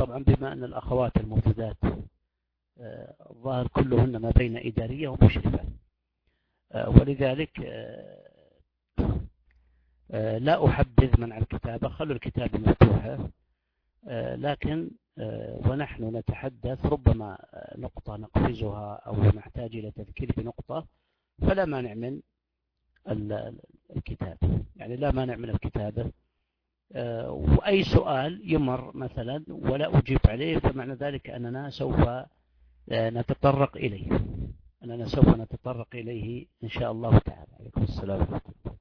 طبعا بما أن الأخوات الموجودات الظاهر كلهن ما بين إدارية ومشرفة، ولذلك لا أحبذ منع الكتابة، خلوا الكتابة مفتوحة، لكن ونحن نتحدث ربما نقطة نقفزها أو نحتاج إلى تذكير بنقطة، فلا مانع من الكتابة، يعني لا مانع من الكتابة. وأي سؤال يمر مثلا ولا أجيب عليه فمعنى ذلك أننا سوف نتطرق إليه إن شاء الله تعالى. عليكم السلام ورحمة الله.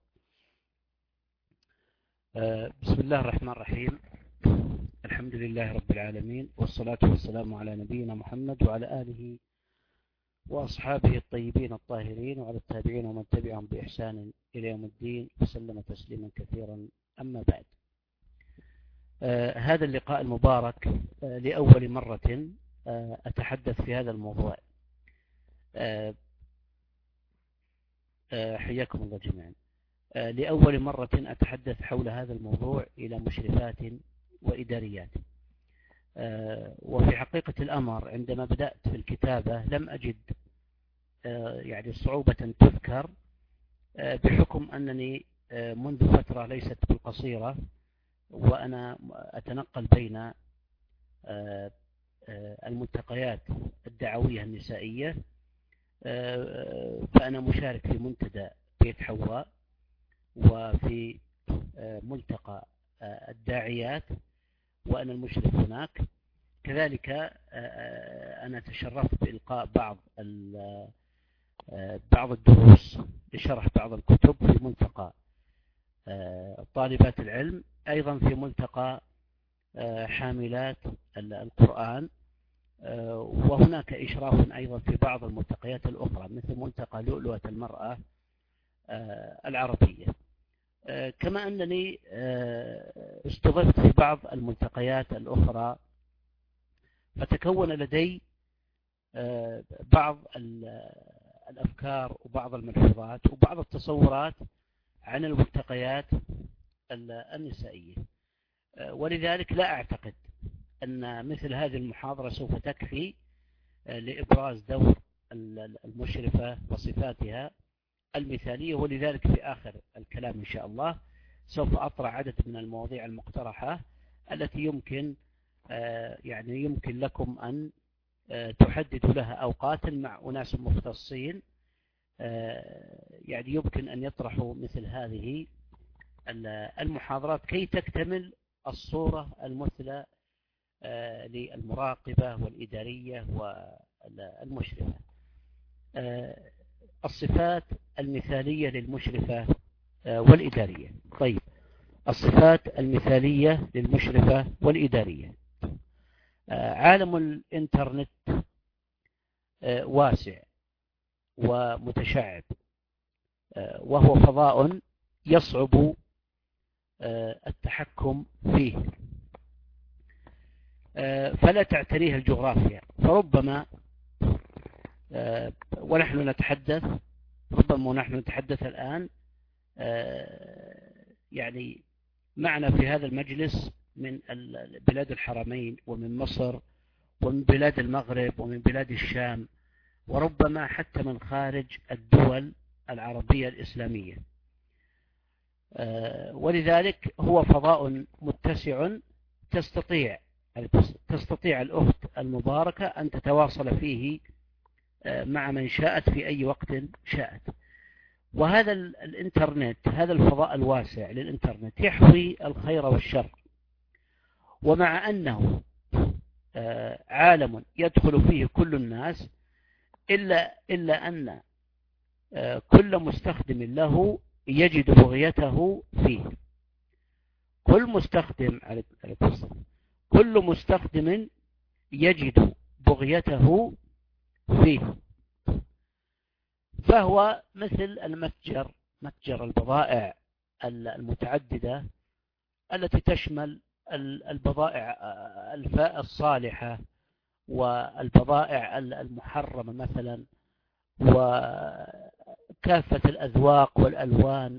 بسم الله الرحمن الرحيم. الحمد لله رب العالمين، والصلاة والسلام على نبينا محمد وعلى آله وأصحابه الطيبين الطاهرين وعلى التابعين ومن تبعهم بإحسان إلى يوم الدين وسلم تسليما كثيرا. أما بعد، هذا اللقاء المبارك لأول مرة أتحدث في هذا الموضوع. حياكم الله جميعا. لأول مرة أتحدث حول هذا الموضوع إلى مشرفات وإداريات. وفي حقيقة الأمر عندما بدأت في الكتابة لم أجد يعني صعوبة تذكر، بحكم أنني منذ فترة ليست بالقصيرة وأنا أتنقل بين الملتقيات الدعوية النسائية، فأنا مشارك في منتدى بيت حواء وفي ملتقى الداعيات وأنا المشرف هناك. كذلك أنا تشرفت بإلقاء بعض الدروس لشرح بعض الكتب في ملتقى طالبات العلم، أيضا في ملتقى حاملات القرآن، وهناك إشراف أيضا في بعض الملتقيات الأخرى مثل ملتقى لؤلؤة المرأة العربية. كما أنني استضفت في بعض الملتقيات الأخرى، فتكون لدي بعض الأفكار وبعض الملحوظات وبعض التصورات عن الملتقيات النسائية، ولذلك لا أعتقد أن مثل هذه المحاضرة سوف تكفي لإبراز دور المشرفة وصفاتها المثالية. ولذلك في آخر الكلام إن شاء الله سوف أطرح عدد من المواضيع المقترحة التي يمكن لكم أن تحددوا لها أوقات مع أناس مختصين، يعني يمكن أن يطرحوا مثل هذه المحاضرات كي تكتمل الصورة المثلى للمراقبة والإدارية والمشرفة. الصفات المثالية للمشرفة والإدارية. طيب، الصفات المثالية للمشرفة والإدارية. عالم الإنترنت واسع ومتشعب، وهو فضاء يصعب التحكم فيه، فلا تعتريه الجغرافيا. فربما ونحن نتحدث الآن يعني معنا في هذا المجلس من بلاد الحرمين ومن مصر ومن بلاد المغرب ومن بلاد الشام، وربما حتى من خارج الدول العربية الإسلامية. ولذلك هو فضاء متسع تستطيع الأخت المباركة أن تتواصل فيه مع من شاءت في أي وقت شاءت. وهذا الإنترنت، هذا الفضاء الواسع للإنترنت يحوي الخير والشر، ومع أنه عالم يدخل فيه كل الناس، إلا أن كل مستخدم له يجد بغيته فيه. كل مستخدم يجد بغيته فيه، فهو مثل متجر البضائع المتعددة التي تشمل البضائع الصالحة والبضائع المحرمة مثلا، وكافة الأذواق والألوان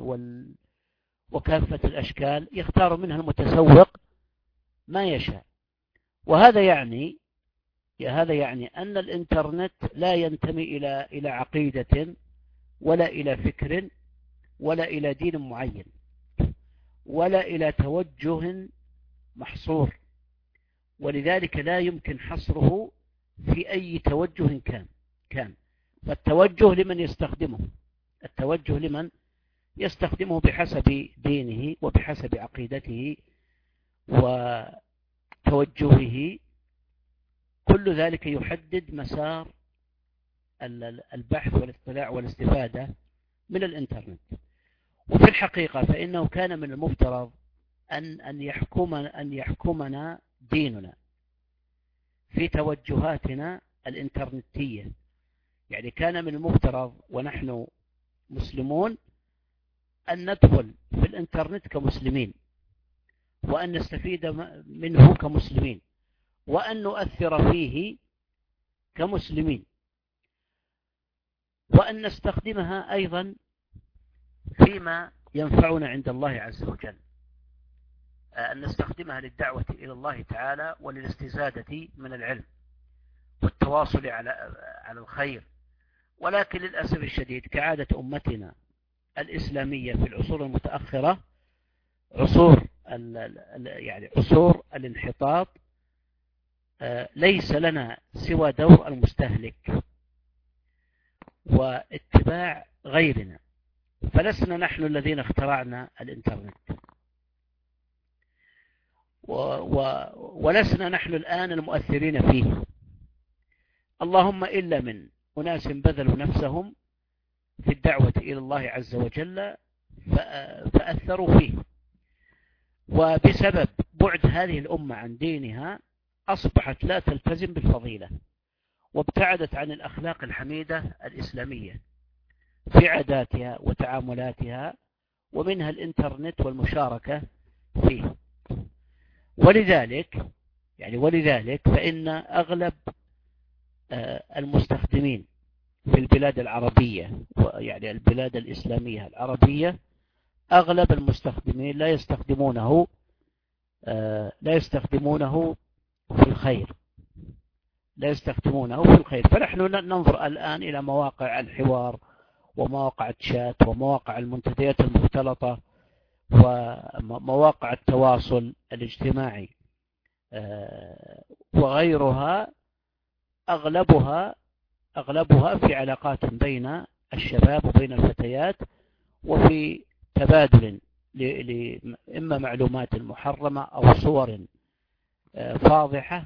وكافة الأشكال، يختار منها المتسوق ما يشاء. هذا يعني أن الإنترنت لا ينتمي إلى عقيدة ولا إلى فكر ولا إلى دين معين ولا إلى توجه محصور، ولذلك لا يمكن حصره في أي توجه كان. فالتوجه لمن يستخدمه بحسب دينه وبحسب عقيدته وتوجهه، كل ذلك يحدد مسار البحث والاطلاع والاستفادة من الإنترنت. وفي الحقيقة فإنه كان من المفترض أن يحكمنا ديننا في توجهاتنا الإنترنتية. يعني كان من المفترض ونحن مسلمون أن ندخل في الإنترنت كمسلمين، وأن نستفيد منه كمسلمين، وأن نؤثر فيه كمسلمين، وأن نستخدمها أيضا فيما ينفعنا عند الله عز وجل، أن نستخدمها للدعوة إلى الله تعالى وللاستزادة من العلم والتواصل على الخير. ولكن للأسف الشديد كعادة أمتنا الإسلامية في العصور المتأخرة، عصور الانحطاط، ليس لنا سوى دور المستهلك واتباع غيرنا، فلسنا نحن الذين اخترعنا الإنترنت، ولسنا نحن الآن المؤثرين فيه، اللهم إلا من أناس بذلوا نفسهم في الدعوة إلى الله عز وجل فأثروا فيه. وبسبب بعد هذه الأمة عن دينها أصبحت لا تلتزم بالفضيلة، وابتعدت عن الأخلاق الحميدة الإسلامية في عاداتها وتعاملاتها، ومنها الإنترنت والمشاركة فيه. ولذلك فإن أغلب المستخدمين في البلاد العربية، يعني البلاد الإسلامية العربية، أغلب المستخدمين لا يستخدمونه في الخير. فنحن ننظر الآن إلى مواقع الحوار ومواقع الشات ومواقع المنتديات المختلطة ومواقع التواصل الاجتماعي وغيرها، أغلبها في علاقات بين الشباب وبين الفتيات، وفي تبادل إما معلومات محرمة أو صور فاضحة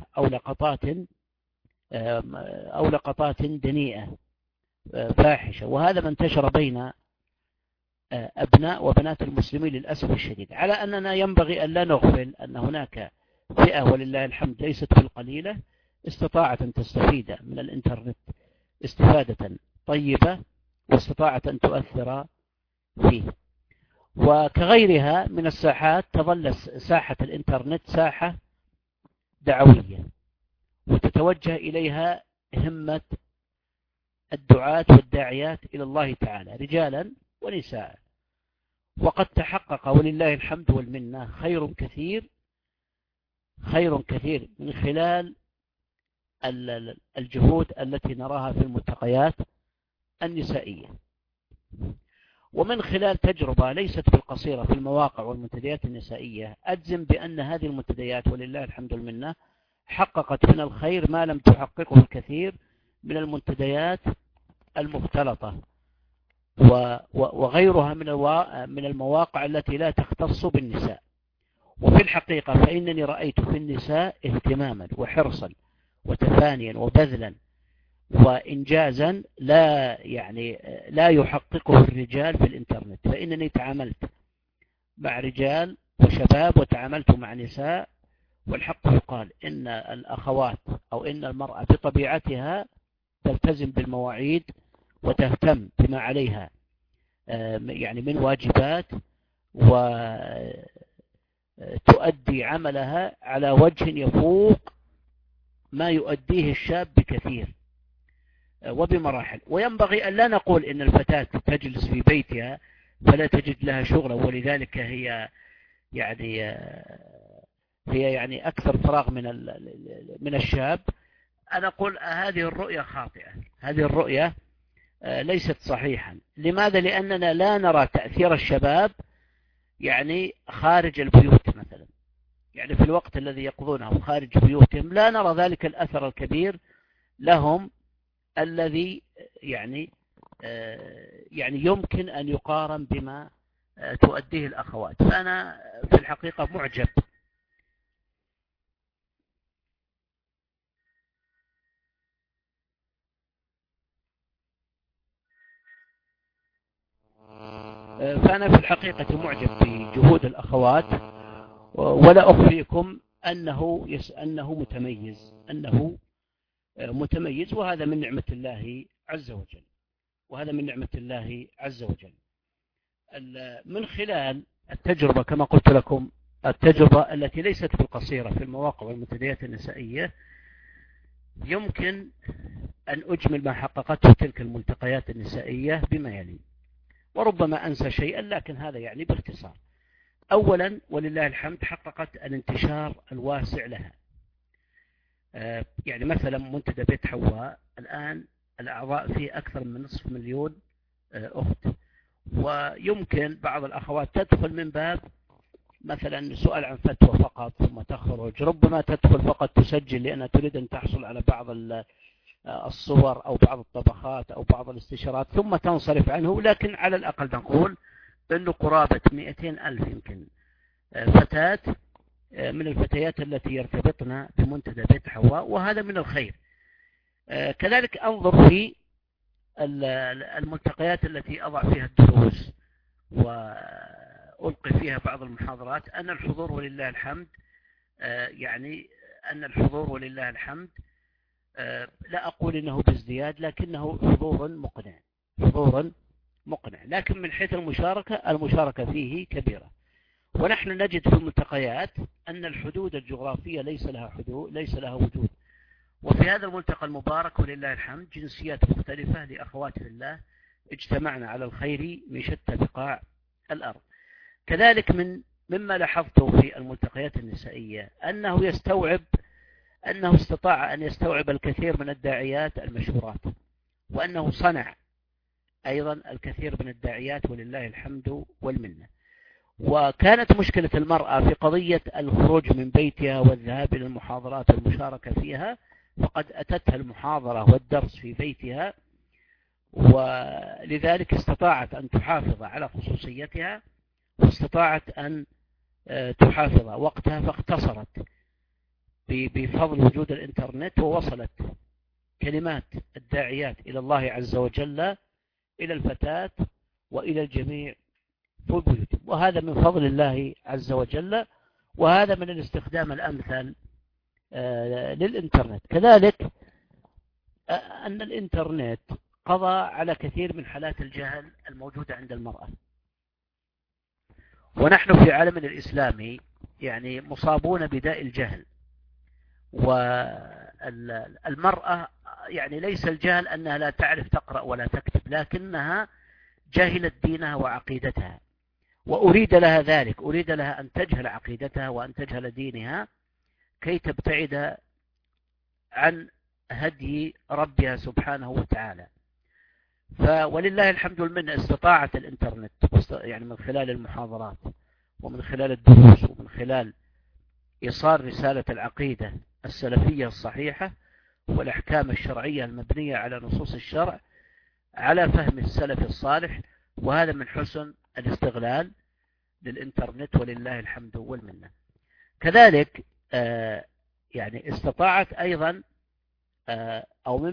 أو لقطات دنيئة فاحشة. وهذا ما انتشر بين أبناء وبنات المسلمين للأسف الشديد، على أننا ينبغي أن لا نغفل أن هناك فئة ولله الحمد ليست بالقليلة استطاعت أن تستفيد من الإنترنت استفادة طيبة، واستطاعت أن تؤثر فيه. وكغيرها من الساحات تظل ساحة الإنترنت ساحة دعوية، وتتوجه إليها همة الدعاة والداعيات إلى الله تعالى رجالا ونساء. وقد تحقق ولله الحمد والمنة خير كثير من خلال الجهود التي نراها في الملتقيات النسائية، ومن خلال تجربة ليست بالقصيرة في المواقع والمنتديات النسائية، أجزم بأن هذه المنتديات ولله الحمد والمنة حققت من الخير ما لم تحققه الكثير من المنتديات المختلطة وغيرها من المواقع التي لا تختص بالنساء. وفي الحقيقة فإنني رأيت في النساء اهتماما وحرصا وتفانيا وبذلا وإنجازا لا يحققه الرجال في الإنترنت. فإنني تعاملت مع رجال وشباب وتعاملت مع نساء، والحق يقال إن الأخوات أو إن المرأة بطبيعتها تلتزم بالمواعيد وتهتم بما عليها من واجبات، وتؤدي عملها على وجه يفوق ما يؤديه الشاب بكثير وبمراحل. وينبغي أن لا نقول إن الفتاة تجلس في بيتها فلا تجد لها شغلا، ولذلك هي هي يعني أكثر فراغ من الشاب، أنا أقول هذه الرؤية خاطئة، هذه الرؤية ليست صحيحا. لماذا؟ لأننا لا نرى تأثير الشباب يعني خارج البيوت مثلا، يعني في الوقت الذي يقضونه خارج بيوتهم لا نرى ذلك الأثر الكبير لهم الذي يعني يمكن أن يقارن بما تؤديه الأخوات. فأنا في الحقيقة معجب فأنا في الحقيقة معجب بجهود الأخوات، ولا أخفيكم أنه متميز، وهذا من نعمة الله عز وجل، وهذا من نعمة الله عز وجل. من خلال التجربة كما قلت لكم، التجربة التي ليست بالقصيرة في المواقع والمنتديات النسائية، يمكن أن أجمل ما حققته تلك الملتقيات النسائية بما يلي، وربما أنسى شيئا لكن هذا يعني باختصار. أولا ولله الحمد حققت الانتشار الواسع لها. يعني مثلا منتدى بيت حواء الآن الأعضاء فيه أكثر من 500,000 أخت، ويمكن بعض الأخوات تدخل من باب مثلا سؤال عن فتوى فقط ثم تخرج، ربما تدخل فقط تسجل لأنها تريد أن تحصل على بعض الصور أو بعض الطبخات أو بعض الاستشارات ثم تنصرف عنه. لكن على الأقل نقول أنه قرابة 200,000 يمكن فتاة من الفتيات التي يرتبطن بمنتدى بيت حواء، وهذا من الخير. كذلك أنظر في الملتقيات التي أضع فيها الدروس وألقي فيها بعض المحاضرات، أن الحضور ولله الحمد ولله الحمد لا أقول إنه بازدياد، لكنه حضور مقنع. لكن من حيث المشاركة فيه كبيرة. ونحن نجد في الملتقيات أن الحدود الجغرافية ليس لها وجود. وفي هذا الملتقى المبارك ولله الحمد جنسيات مختلفة لأخوات في الله اجتمعنا على الخير من شتى بقاع الأرض. كذلك مما لاحظته في الملتقيات النسائية أنه استطاع أن يستوعب الكثير من الداعيات المشهورات، وأنه صنع أيضا الكثير من الداعيات ولله الحمد والمنة. وكانت مشكلة المرأة في قضية الخروج من بيتها والذهاب إلى المحاضرات والمشاركة فيها، فقد أتتها المحاضرة والدرس في بيتها، ولذلك استطاعت أن تحافظ على خصوصيتها واستطاعت أن تحافظ وقتها، فاختصرت بفضل وجود الإنترنت، ووصلت كلمات الداعيات إلى الله عز وجل إلى الفتاة وإلى الجميع في بيوتهم، وهذا من فضل الله عز وجل، وهذا من الاستخدام الأمثل للإنترنت. كذلك أن الإنترنت قضى على كثير من حالات الجهل الموجودة عند المرأة، ونحن في عالمنا الإسلامي يعني مصابون بداء الجهل. والمرأة يعني ليس الجهل أنها لا تعرف تقرأ ولا تكتب، لكنها جهلت دينها وعقيدتها، وأريد لها ذلك، أريد لها أن تجهل عقيدتها وأن تجهل دينها كي تبتعد عن هدي ربها سبحانه وتعالى. ولله الحمد والمنة استطاعت الإنترنت يعني من خلال المحاضرات ومن خلال الدروس ومن خلال إيصال رسالة العقيدة السلفية الصحيحة والأحكام الشرعية المبنية على نصوص الشرع على فهم السلف الصالح، وهذا من حسن الاستغلال للإنترنت ولله الحمد والمنة. كذلك يعني استطاعت أيضا أو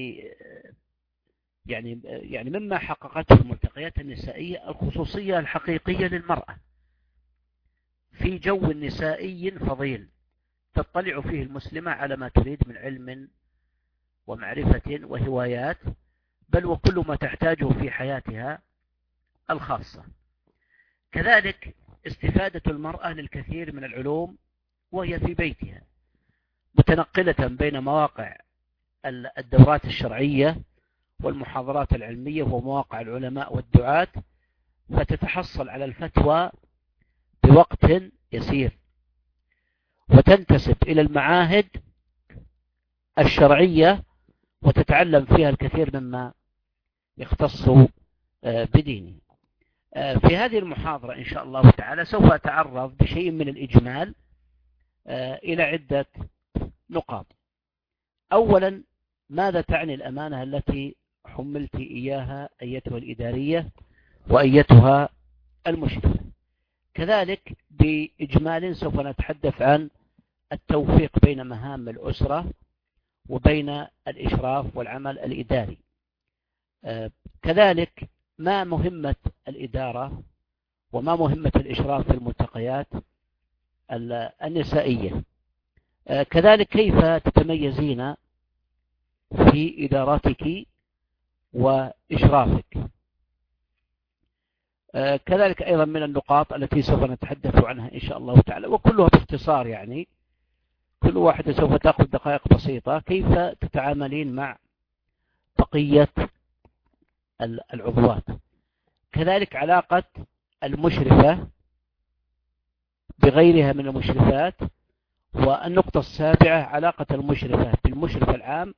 يعني مما حققته الملتقيات النسائية الخصوصية الحقيقية للمرأة في جو نسائي فضيل تطلع فيه المسلمة على ما تريد من علم ومعرفة وهوايات، بل وكل ما تحتاجه في حياتها الخاصة. كذلك استفادة المرأة للكثير من العلوم وهي في بيتها، متنقلة بين مواقع الدورات الشرعية والمحاضرات العلمية ومواقع العلماء والدعاة، فتتحصل على الفتوى بوقت يسير. وتنتسب إلى المعاهد الشرعية وتتعلم فيها الكثير مما يختص بدينه. في هذه المحاضرة إن شاء الله تعالى سوف أتعرض بشيء من الإجمال إلى عدة نقاط. أولا، ماذا تعني الأمانة التي حملت إياها أيتها الإدارية وأيتها المشرفة؟ كذلك بإجمال سوف نتحدث عن التوفيق بين مهام الأسرة وبين الإشراف والعمل الإداري. كذلك ما مهمة الإدارة وما مهمة الإشراف في الملتقيات النسائية. كذلك كيف تتميزين في إدارتك وإشرافك. كذلك أيضا من النقاط التي سوف نتحدث عنها إن شاء الله تعالى، وكلها باختصار، يعني كل واحدة سوف تأخذ دقائق بسيطة، كيف تتعاملين مع بقية العضوات. كذلك علاقة المشرفة بغيرها من المشرفات. والنقطة السابعة علاقة المشرفة بالمشرف العام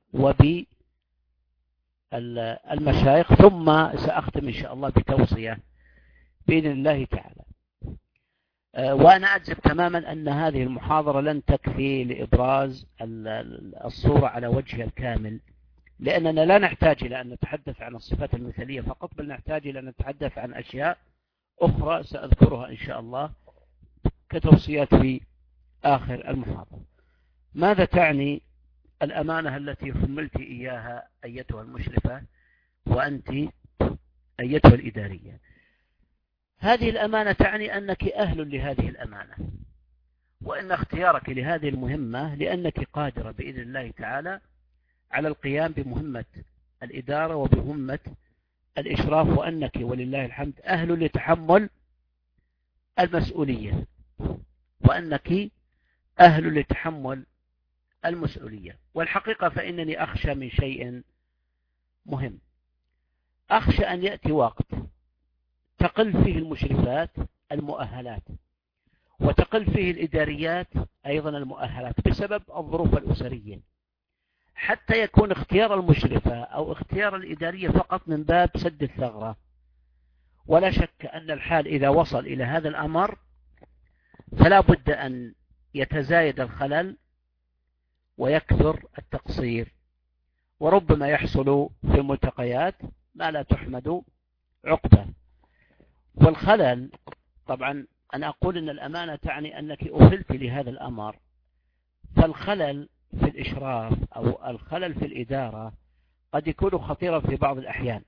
وبالمشايخ. ثم سأختم إن شاء الله بتوصية بإذن الله تعالى. وأنا أجزم تماما أن هذه المحاضرة لن تكفي لإبراز الصورة على وجهها الكامل، لأننا لا نحتاج إلى أن نتحدث عن الصفات المثالية فقط، بل نحتاج إلى أن نتحدث عن أشياء أخرى سأذكرها إن شاء الله كتوصيات في آخر المحاضرة. ماذا تعني الأمانة التي حملت إياها أيتها المشرفة وأنت أيتها الإدارية؟ هذه الأمانة تعني أنك أهل لهذه الأمانة، وأن اختيارك لهذه المهمة لأنك قادرة بإذن الله تعالى على القيام بمهمة الإدارة وبمهمة الإشراف، وأنك ولله الحمد أهل لتحمل المسؤولية، وأنك أهل لتحمل المسؤولية. والحقيقة فإنني أخشى من شيء مهم. أخشى أن يأتي وقت تقل فيه المشرفات المؤهلات، وتقل فيه الإداريات أيضا المؤهلات بسبب الظروف الأسرية، حتى يكون اختيار المشرفة أو اختيار الإدارية فقط من باب سد الثغرة. ولا شك أن الحال إذا وصل إلى هذا الأمر فلا بد أن يتزايد الخلل ويكثر التقصير، وربما يحصل في الملتقيات ما لا تحمد عقبه. والخلل طبعا أنا أقول أن الأمانة تعني أنك أهلت لهذا الأمر، فالخلل في الإشراف أو الخلل في الإدارة قد يكون خطيرا في بعض الأحيان،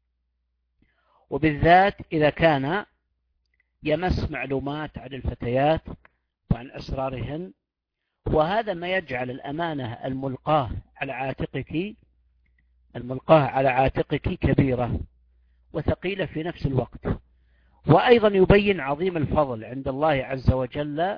وبالذات إذا كان يمس معلومات عن الفتيات وعن أسرارهن، وهذا ما يجعل الأمانة الملقاة على عاتقك كبيرة وثقيلة في نفس الوقت. وأيضا يبين عظيم الفضل عند الله عز وجل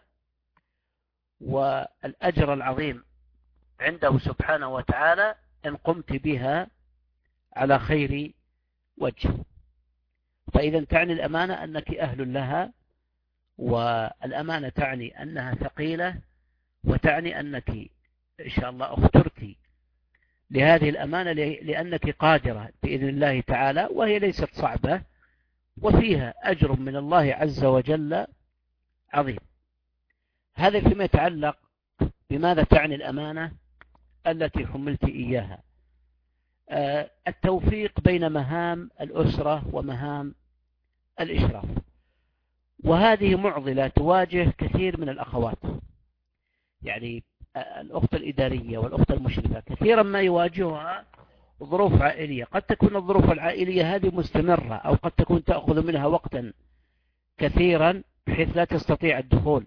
والأجر العظيم عنده سبحانه وتعالى إن قمت بها على خير وجه. فإذا تعني الأمانة أنك أهل لها، والأمانة تعني أنها ثقيلة، وتعني أنك إن شاء الله اخترت لهذه الأمانة لأنك قادرة بإذن الله تعالى، وهي ليست صعبة وفيها أجر من الله عز وجل عظيم. هذا فيما يتعلق بماذا تعني الأمانة التي حملت إياها. التوفيق بين مهام الأسرة ومهام الإشراف، وهذه معضلة تواجه كثير من الأخوات، يعني الأخت الإدارية والأخت المشرفة كثيرا ما يواجهها ظروف عائلية. قد تكون الظروف العائلية هذه مستمرة، أو قد تكون تأخذ منها وقتا كثيرا بحيث لا تستطيع الدخول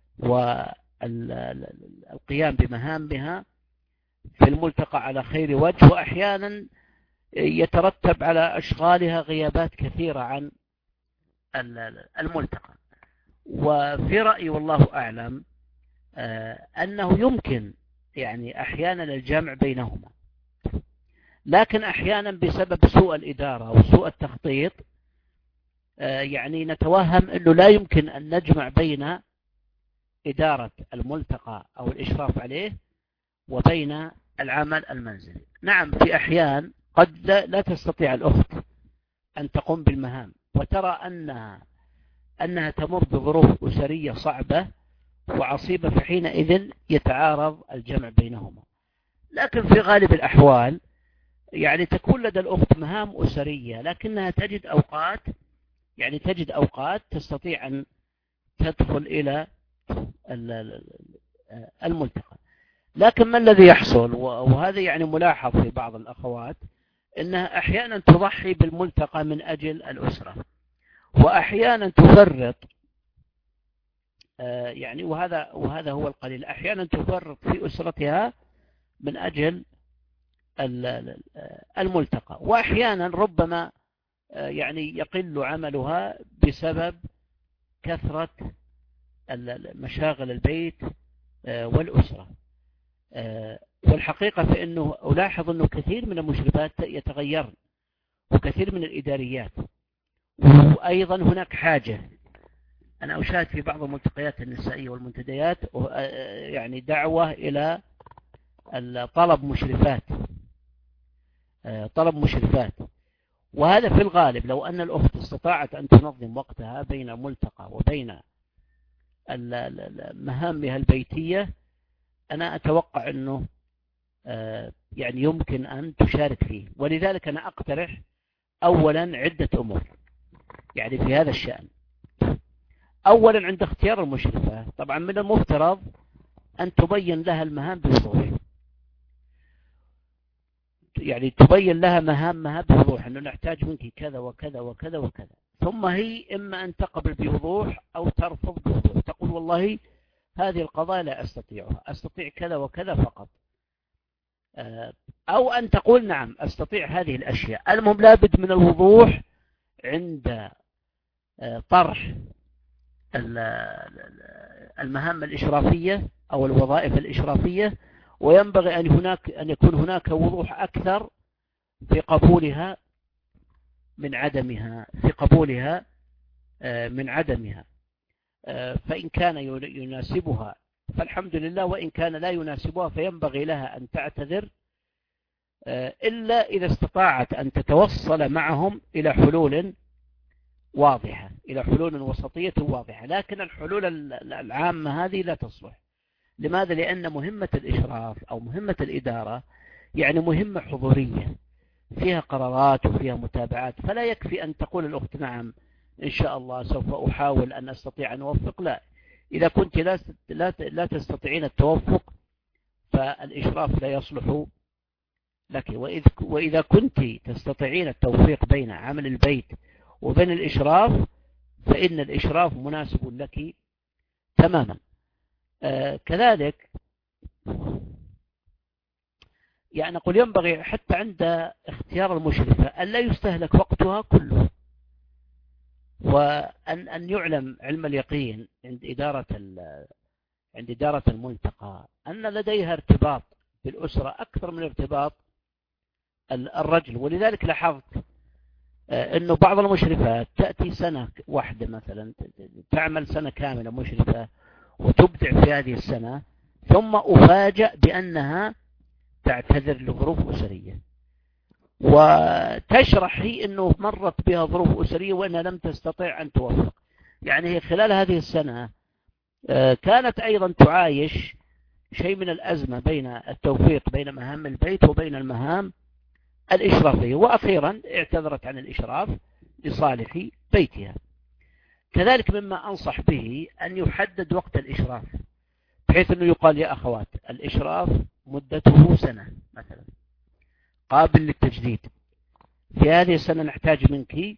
والقيام بمهامها في الملتقى على خير وجه، وأحيانا يترتب على أشغالها غيابات كثيرة عن الملتقى. وفي رأيي والله أعلم أنه يمكن يعني أحيانا الجمع بينهما، لكن أحيانا بسبب سوء الإدارة وسوء التخطيط يعني نتوهم أنه لا يمكن أن نجمع بين إدارة الملتقى أو الإشراف عليه وبين العمل المنزلي. نعم في أحيان قد لا تستطيع الأخت أن تقوم بالمهام وترى أنها تمر بظروف أسرية صعبة وعصيبة، فحينئذ يتعارض الجمع بينهما. لكن في غالب الأحوال يعني تكون لدى الأخت مهام أسرية، لكنها تجد أوقات تستطيع أن تدخل إلى الملتقى. لكن ما الذي يحصل، وهذا يعني ملاحظ في بعض الأخوات، أنها أحيانا تضحي بالملتقى من أجل الأسرة، وأحيانا تفرط يعني وهذا هو القليل، أحيانا تفرط في أسرتها من أجل الملتقى، وأحيانا ربما يعني يقل عملها بسبب كثرة مشاغل البيت والأسرة. والحقيقة فإنه ألاحظ أنه كثير من المشرفات يتغيرن وكثير من الإداريات، وأيضا هناك حاجة. أنا أشاهد في بعض الملتقيات النسائية والمنتديات يعني دعوة إلى طلب مشرفات، وهذا في الغالب لو أن الأخت استطاعت أن تنظم وقتها بين الملتقى وبين مهامها البيتية، أنا أتوقع أنه يعني يمكن أن تشارك فيه. ولذلك أنا أقترح أولا عدة أمور يعني في هذا الشأن. أولا عند اختيار المشرفة، طبعا من المفترض أن تبين لها المهام بوضوح، يعني تبين لها مهامها بوضوح، أنه نحتاج منك كذا وكذا وكذا وكذا، ثم هي إما أن تقبل بوضوح أو ترفض بوضوح، تقول والله هذه القضايا لا أستطيعها، أستطيع كذا وكذا فقط، أو أن تقول نعم أستطيع هذه الأشياء. المهم لابد من الوضوح عند طرح المهام الإشرافية أو الوظائف الإشرافية، وينبغي أن يكون هناك وضوح أكثر في قبولها من عدمها، فإن كان يناسبها فالحمد لله، وإن كان لا يناسبها فينبغي لها أن تعتذر، إلا إذا استطاعت أن تتوصل معهم إلى حلول واضحة، إلى حلول وسطية واضحة. لكن الحلول العامة هذه لا تصلح. لماذا؟ لأن مهمة الإشراف أو مهمة الإدارة يعني مهمة حضورية فيها قرارات وفيها متابعات، فلا يكفي أن تقول الأخت نعم إن شاء الله سوف أحاول أن أستطيع أن أوفق. لا، إذا كنت لا تستطيعين التوفق فالإشراف لا يصلح لك. وإذا كنت تستطيعين التوفيق بين عمل البيت وبين الإشراف فإن الإشراف مناسب لك تماما. كذلك يعني نقول ينبغي حتى عند اختيار المشرفة أن لا يستهلك وقتها كله، وأن يعلم علم اليقين عند إدارة الملتقى أن لديها ارتباط بالأسرة أكثر من ارتباط الرجل. ولذلك لاحظت أنه بعض المشرفات تأتي سنة واحدة مثلا، تعمل سنة كاملة مشرفة وتبدع في هذه السنة، ثم أفاجأ بأنها تعتذر لظروف أسرية، وتشرح هي أنه مرت بها ظروف أسرية وأنها لم تستطيع أن توفق. يعني هي خلال هذه السنة كانت أيضا تعايش شيء من الأزمة بين التوفيق بين مهام البيت وبين المهام الإشرافية، وأخيرا اعتذرت عن الإشراف لصالح بيتها. كذلك مما أنصح به أن يحدد وقت الإشراف، بحيث أنه يقال يا أخوات الإشراف مدته سنة مثلا قابل للتجديد، في هذه السنة نحتاج منك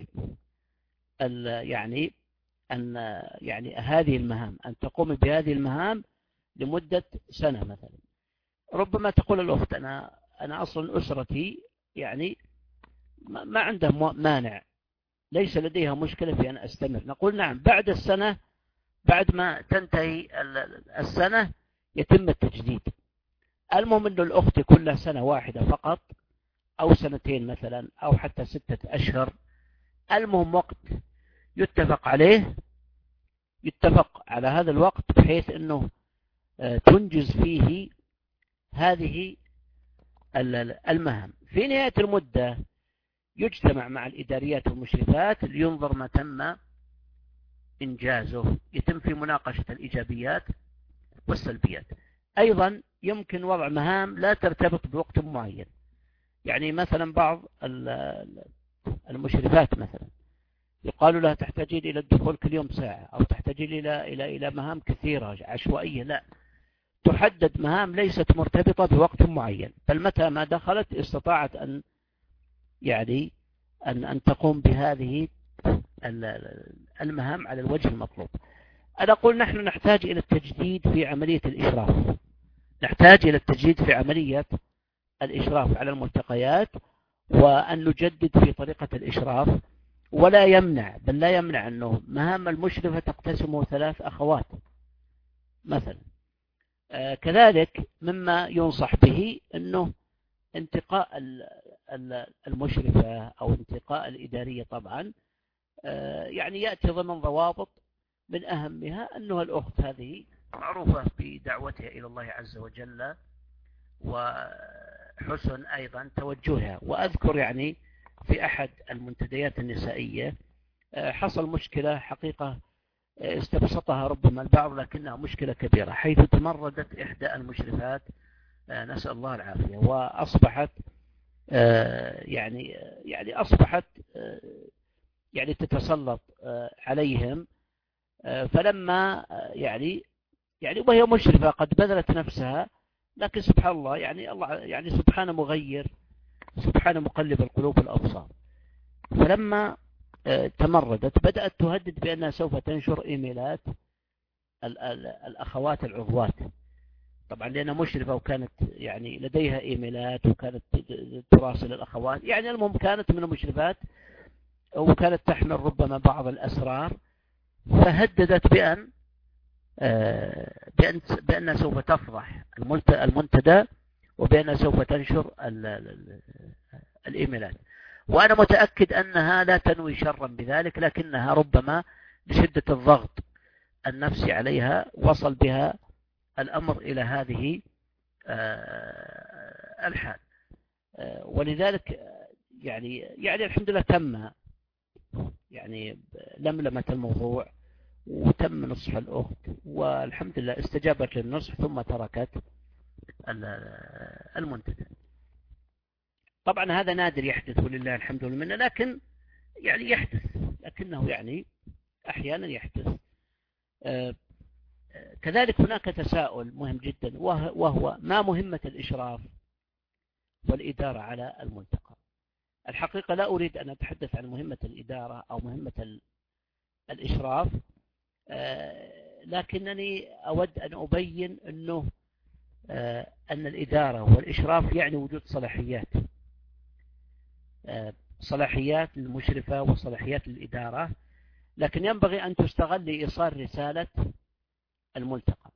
يعني هذه المهام، أن تقوم بهذه المهام لمدة سنة مثلا. ربما تقول الأخت أنا أصلا أسرتي يعني ما عنده مانع، ليس لديها مشكلة في أن أستمر. نقول نعم، بعد السنة، بعد ما تنتهي السنة يتم التجديد. المهم أن الأخت كلها سنة واحدة فقط أو سنتين مثلا أو حتى 6 أشهر، المهم وقت يتفق عليه يتفق على هذا الوقت بحيث أنه تنجز فيه هذه المهام. في نهاية المدة يجتمع مع الإداريات والمشرفات لينظر ما تم إنجازه، يتم في مناقشة الإيجابيات والسلبيات. أيضا يمكن وضع مهام لا ترتبط بوقت معين، يعني مثلا بعض المشرفات مثلا يقال لها تحتاجين إلى الدخول كل يوم ساعة، أو تحتاجين إلى مهام كثيرة عشوائية. لا، تحدد مهام ليست مرتبطة بوقت معين، بل متى ما دخلت استطاعت أن تقوم بهذه المهام على الوجه المطلوب. أنا أقول نحن نحتاج إلى التجديد في عملية الإشراف، نحتاج إلى التجديد في عملية الإشراف على الملتقيات، وأن نجدد في طريقة الإشراف. ولا يمنع، بل لا يمنع أنه مهام المشرفة تقتسم 3 أخوات مثلا. كذلك مما ينصح به أنه انتقاء المشرفة أو انتقاء الإدارية طبعا يعني يأتي ضمن ضوابط، من أهمها أنها الأخت هذه معروفة بدعوتها إلى الله عز وجل وحسن أيضا توجهها. وأذكر يعني في أحد المنتديات النسائية حصل مشكلة حقيقة استبسطها ربما البعض، لكنها مشكلة كبيرة، حيث تمردت إحدى المشرفات نسأل الله العافية، وأصبحت يعني أصبحت يعني تتسلط عليهم. فلما يعني وهي مشرفة قد بذلت نفسها، لكن سبحان الله الله يعني سبحانه مغير، سبحانه مقلب القلوب والأبصار. فلما تمردت بدأت تهدد بأنها سوف تنشر إيميلات الأخوات العضوات، طبعا لأنها مشرفة وكانت يعني لديها إيميلات وكانت تراسل الأخوات، يعني المهم كانت من المشرفات وكانت تحمل ربما بعض الأسرار، فهددت بأنها سوف تفضح المنتدى، وبأنها سوف تنشر الإيميلات. وأنا متأكد أنها لا تنوي شرا بذلك، لكنها ربما بشدة الضغط النفسي عليها وصل بها الأمر إلى هذه الحال. ولذلك يعني الحمد لله تم يعني لملمة الموضوع، وتم نصح الأخت، والحمد لله استجابت للنصح ثم تركت المنتدى. طبعا هذا نادر يحدث ولله الحمد والمنة، لكن يعني يحدث، لكنه يعني أحيانا يحدث. كذلك هناك تساؤل مهم جدا، وهو ما مهمة الإشراف والإدارة على الملتقى؟ الحقيقة لا أريد أن أتحدث عن مهمة الإدارة أو مهمة الإشراف، لكنني أود أن أبين أن الإدارة والإشراف يعني وجود صلاحيات للمشرفة وصلاحيات للإدارة، لكن ينبغي أن تستغل لإيصال رسالة الملتقى،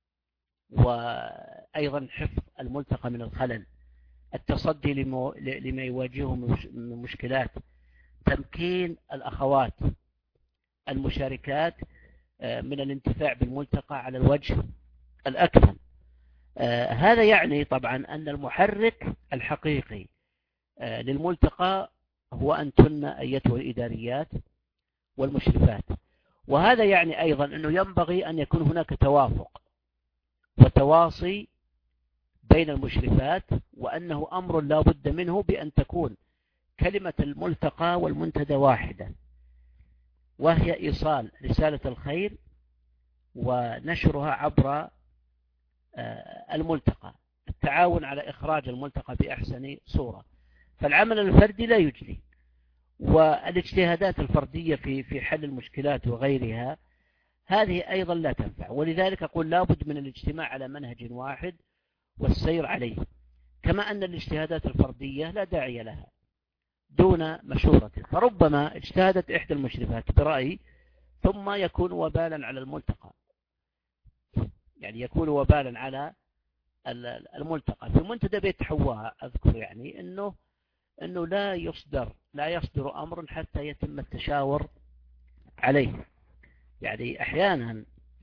وأيضا حفظ الملتقى من الخلل، التصدي لما يواجهه من مشكلات، تمكين الأخوات المشاركات من الانتفاع بالملتقى على الوجه الأكمل. هذا يعني طبعا أن المحرك الحقيقي للملتقى هو أنتن أيتها الإداريات والمشرفات. وهذا يعني أيضا أنه ينبغي أن يكون هناك توافق وتواصي بين المشرفات، وأنه أمر لا بد منه بأن تكون كلمة الملتقى والمنتدى واحدة، وهي إيصال رسالة الخير ونشرها عبر الملتقى، التعاون على إخراج الملتقى بأحسن صورة. فالعمل الفردي لا يجلي، والاجتهادات الفردية في حل المشكلات وغيرها هذه أيضا لا تنفع. ولذلك أقول لابد من الاجتماع على منهج واحد والسير عليه، كما أن الاجتهادات الفردية لا داعي لها دون مشورة. فربما اجتهدت إحدى المشرفات برأي ثم يكون وبالا على الملتقى، يعني يكون وبالا على الملتقى. في منتدى بيت حواء أذكر يعني أنه لا يصدر أمر حتى يتم التشاور عليه، يعني أحيانا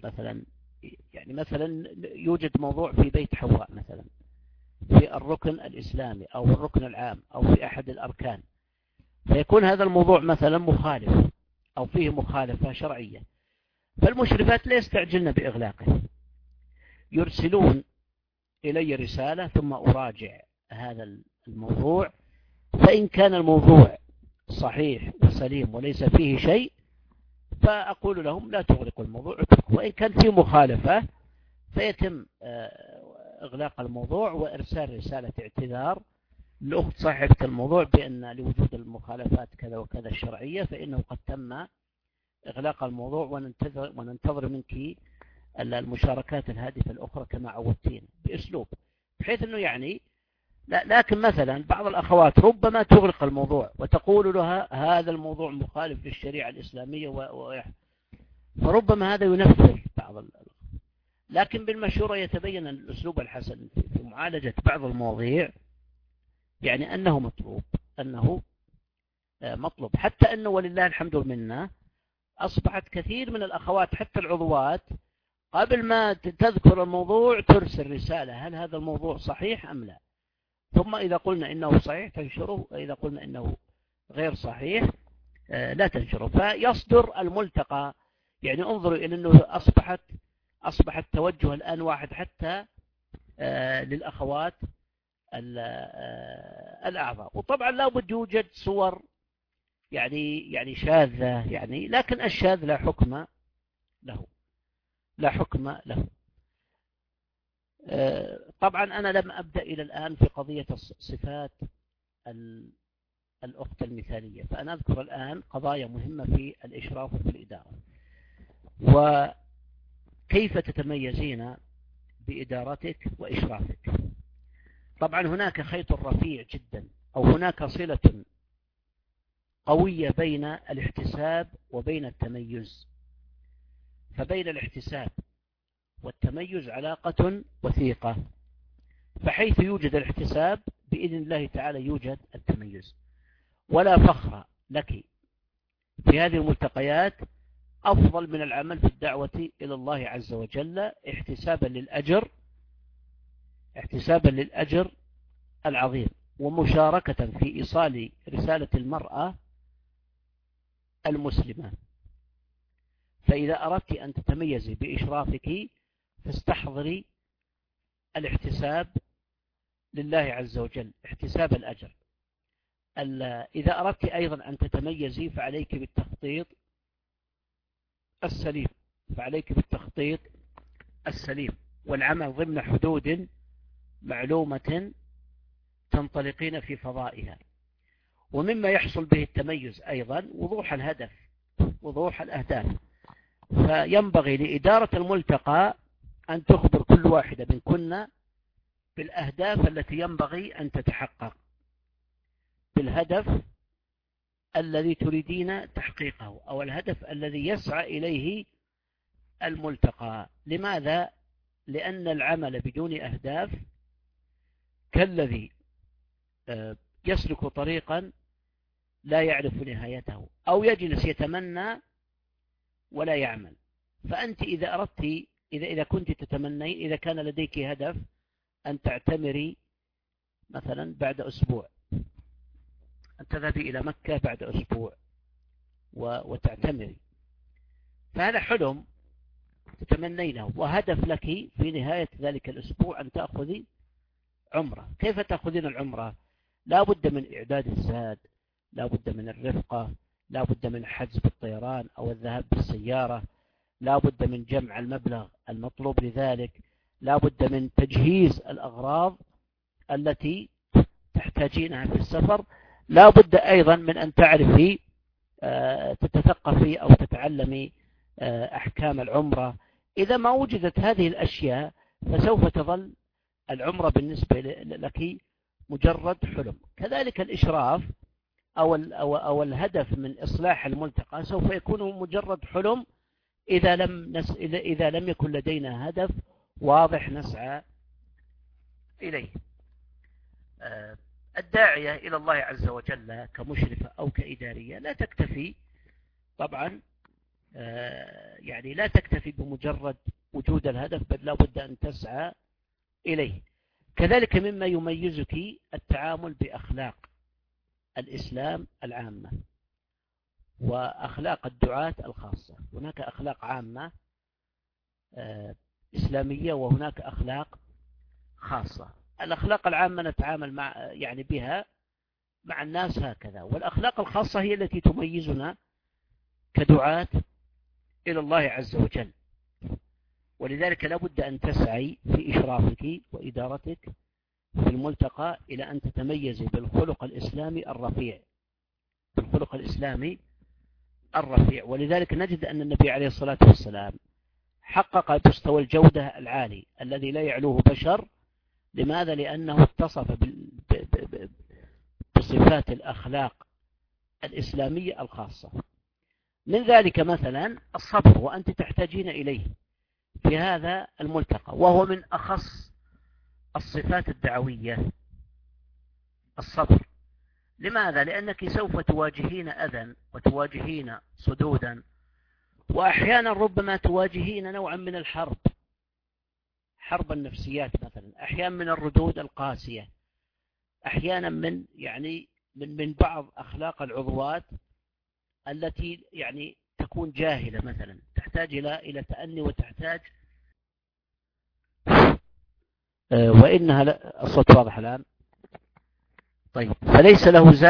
مثلا يوجد موضوع في بيت حواء مثلا في الركن الإسلامي أو الركن العام أو في أحد الأركان، فيكون هذا الموضوع مثلا مخالف أو فيه مخالفة شرعية، فالمشرفات لا يستعجلن بإغلاقه، يرسلون إلي رسالة ثم أراجع هذا الموضوع، فإن كان الموضوع صحيح وسليم وليس فيه شيء فأقول لهم لا تغلقوا الموضوع، وإن كان فيه مخالفة فيتم إغلاق الموضوع وإرسال رسالة اعتذار لأخت صاحبة الموضوع بأن لوجود المخالفات كذا وكذا الشرعية فإنه قد تم إغلاق الموضوع، وننتظر منك المشاركات الهادفة الأخرى كما عودتين بأسلوب بحيث أنه يعني لكن مثلا بعض الأخوات ربما تغلق الموضوع وتقول لها هذا الموضوع مخالف للشريعة الإسلامية فربما هذا ينفر بعض لكن بالمشورة يتبين الأسلوب الحسن في معالجة بعض المواضيع، يعني أنه مطلوب حتى أنه ولله الحمد والمنة أصبحت كثير من الأخوات حتى العضوات قبل ما تذكر الموضوع ترسل رسالة هل هذا الموضوع صحيح أم لا، ثم إذا قلنا إنه صحيح تنشره، إذا قلنا إنه غير صحيح لا تنشره، فيصدر الملتقى. يعني انظروا إلى أنه أصبح التوجه الآن واحد حتى للأخوات الأعضاء، وطبعا لا بد يوجد صور يعني شاذة يعني، لكن الشاذ لا حكم له. طبعا أنا لم أبدأ إلى الآن في قضية صفات الأخت المثالية، فأنا أذكر الآن قضايا مهمة في الإشراف وفي الإدارة، وكيف تتميزين بإدارتك وإشرافك. طبعا هناك خيط رفيع جدا أو هناك صلة قوية بين الاحتساب وبين التميز، فبين الاحتساب والتميز علاقة وثيقة، فحيث يوجد الاحتساب بإذن الله تعالى يوجد التميز. ولا فخر لك في هذه الملتقيات أفضل من العمل في الدعوة إلى الله عز وجل احتسابا للأجر العظيم، ومشاركة في إيصال رسالة المرأة المسلمة. فإذا أردت أن تتميزي بإشرافك فاستحضري الاحتساب لله عز وجل، احتساب الأجر. إذا أردت أيضا أن تتميزي فعليك بالتخطيط السليم والعمل ضمن حدود معلومة تنطلقين في فضائها. ومما يحصل به التميز أيضا وضوح الأهداف، فينبغي لإدارة الملتقى أن تخبر كل واحدة منكن بالأهداف التي ينبغي أن تتحقق، بالهدف الذي تريدين تحقيقه أو الهدف الذي يسعى إليه الملتقى. لماذا؟ لأن العمل بدون أهداف كالذي يسلك طريقا لا يعرف نهايته أو يجلس يتمنى ولا يعمل. فأنت إذا كنت تتمنين، إذا كان لديك هدف أن تعتمري مثلا بعد أسبوع، أن تذهبي إلى مكة بعد أسبوع وتعتمري، فهذا حلم تتمنينه وهدف لك في نهاية ذلك الأسبوع أن تأخذي عمرة. كيف تأخذين العمرة؟ لا بد من إعداد الزاد، لا بد من الرفقة، لا بد من حجز بالطيران أو الذهاب بالسيارة، لا بد من جمع المبلغ المطلوب لذلك، لا بد من تجهيز الأغراض التي تحتاجينها في السفر، لا بد أيضا من أن تعرفي تتثقفي أو تتعلمي أحكام العمرة. إذا ما وجدت هذه الأشياء فسوف تظل العمرة بالنسبة لك مجرد حلم. كذلك الإشراف أو الهدف من إصلاح الملتقى سوف يكون مجرد حلم إذا لم يكن لدينا هدف واضح نسعى إليه. الداعية إلى الله عز وجل كمشرفة أو كإدارية لا تكتفي طبعا يعني لا تكتفي بمجرد وجود الهدف، بل لا بد أن تسعى إليه. كذلك مما يميزك التعامل بأخلاق الإسلام العامة وأخلاق الدعاة الخاصة. هناك أخلاق عامة إسلامية، وهناك أخلاق خاصة. الأخلاق العامة نتعامل بها مع الناس هكذا، والأخلاق الخاصة هي التي تميزنا كدعاة إلى الله عز وجل. ولذلك لا بد أن تسعي في إشرافك وإدارتك في الملتقى إلى أن تتميزي بالخلق الإسلامي الرفيع، بالخلق الإسلامي الرفيع. ولذلك نجد أن النبي عليه الصلاة والسلام حقق مستوى الجودة العالي الذي لا يعلوه بشر. لماذا؟ لأنه اتصف بصفات الأخلاق الإسلامية الخاصة. من ذلك مثلا الصبر، وأنت تحتاجين إليه في هذا الملتقى، وهو من أخص الصفات الدعوية، الصبر. لماذا؟ لأنك سوف تواجهين أذى وتواجهين صدودا، وأحيانا ربما تواجهين نوعا من الحرب، حرب النفسيات مثلا، أحيانا من الردود القاسية، أحيانا من بعض أخلاق العضوات التي تكون جاهلة مثلا، تحتاج إلى تأني، وتحتاج وإنها الصوت واضح الآن. طيب، فليس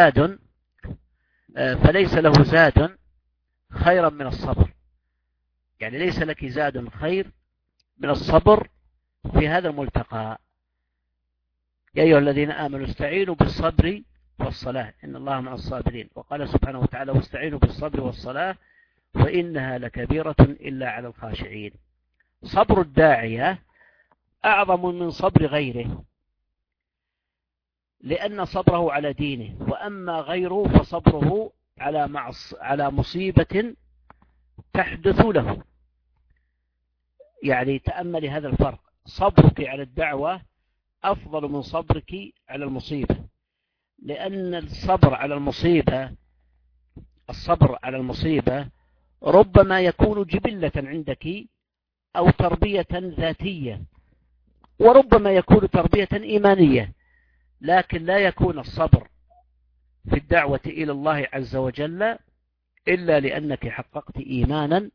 له زاد خيرا من الصبر. ليس لك زاد خير من الصبر في هذا الملتقى. يا أيها الذين آمنوا استعينوا بالصبر والصلاة إن الله مع الصابرين. وقال سبحانه وتعالى واستعينوا بالصبر والصلاة وإنها لكبيرة إلا على الخاشعين. صبر الداعية أعظم من صبر غيره، لأن صبره على دينه، وأما غيره فصبره على مصيبة تحدث له. تأمل هذا الفرق، صبرك على الدعوة أفضل من صبرك على المصيبة، لأن الصبر على المصيبة ربما يكون جبلة عندك أو تربية ذاتية، وربما يكون تربية إيمانية، لكن لا يكون الصبر في الدعوة إلى الله عز وجل إلا لأنك حققت إيمانا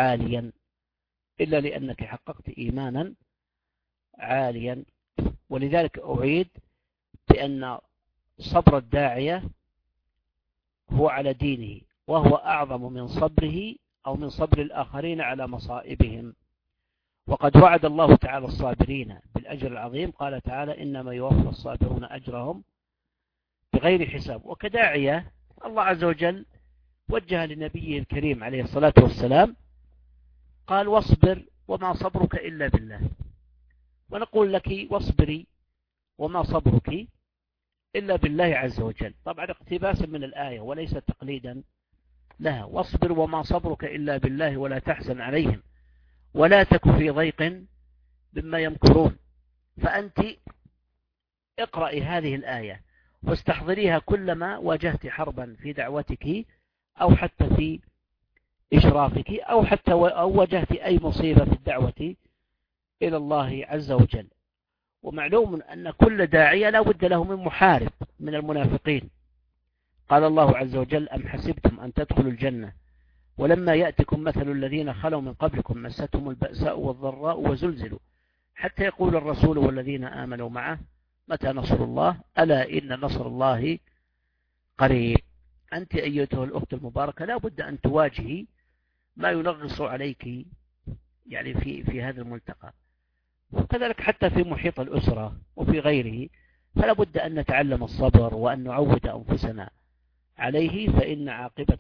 عاليا. ولذلك أعيد بأن صبر الداعية هو على دينه، وهو أعظم من صبره أو من صبر الآخرين على مصائبهم. وقد وعد الله تعالى الصابرين بالأجر العظيم، قال تعالى إنما يوفى الصابرون أجرهم بغير حساب. وكداعية الله عز وجل وجه لنبيه الكريم عليه الصلاة والسلام، قال واصبر وما صبرك إلا بالله. ونقول لك واصبري وما صبرك إلا بالله عز وجل، طبعا اقتباسا من الآية وليس تقليدا لها. واصبر وما صبرك إلا بالله ولا تحزن عليهم ولا تك في ضيق مما يمكرون. فأنت اقرأي هذه الآية واستحضريها كلما واجهت حربا في دعوتك، أو حتى في إشرافك، أو حتى واجهت أي مصيبة في الدعوة إلى الله عز وجل. ومعلوم أن كل داعية لا بد له من محارب من المنافقين. قال الله عز وجل أم حسبتم أن تدخلوا الجنة ولما يأتكم مثل الذين خلوا من قبلكم مستهم البأساء والضراء وزلزلوا حتى يقول الرسول والذين آمنوا معه متى نصر الله ألا إن نصر الله قريب. أنت أيتها الأخت المباركة لا بد أن تواجهي ما ينغص عليك في هذا الملتقى، وكذلك حتى في محيط الأسرة وفي غيره، فلا بد أن نتعلم الصبر وأن نعود أنفسنا عليه، فإن عاقبة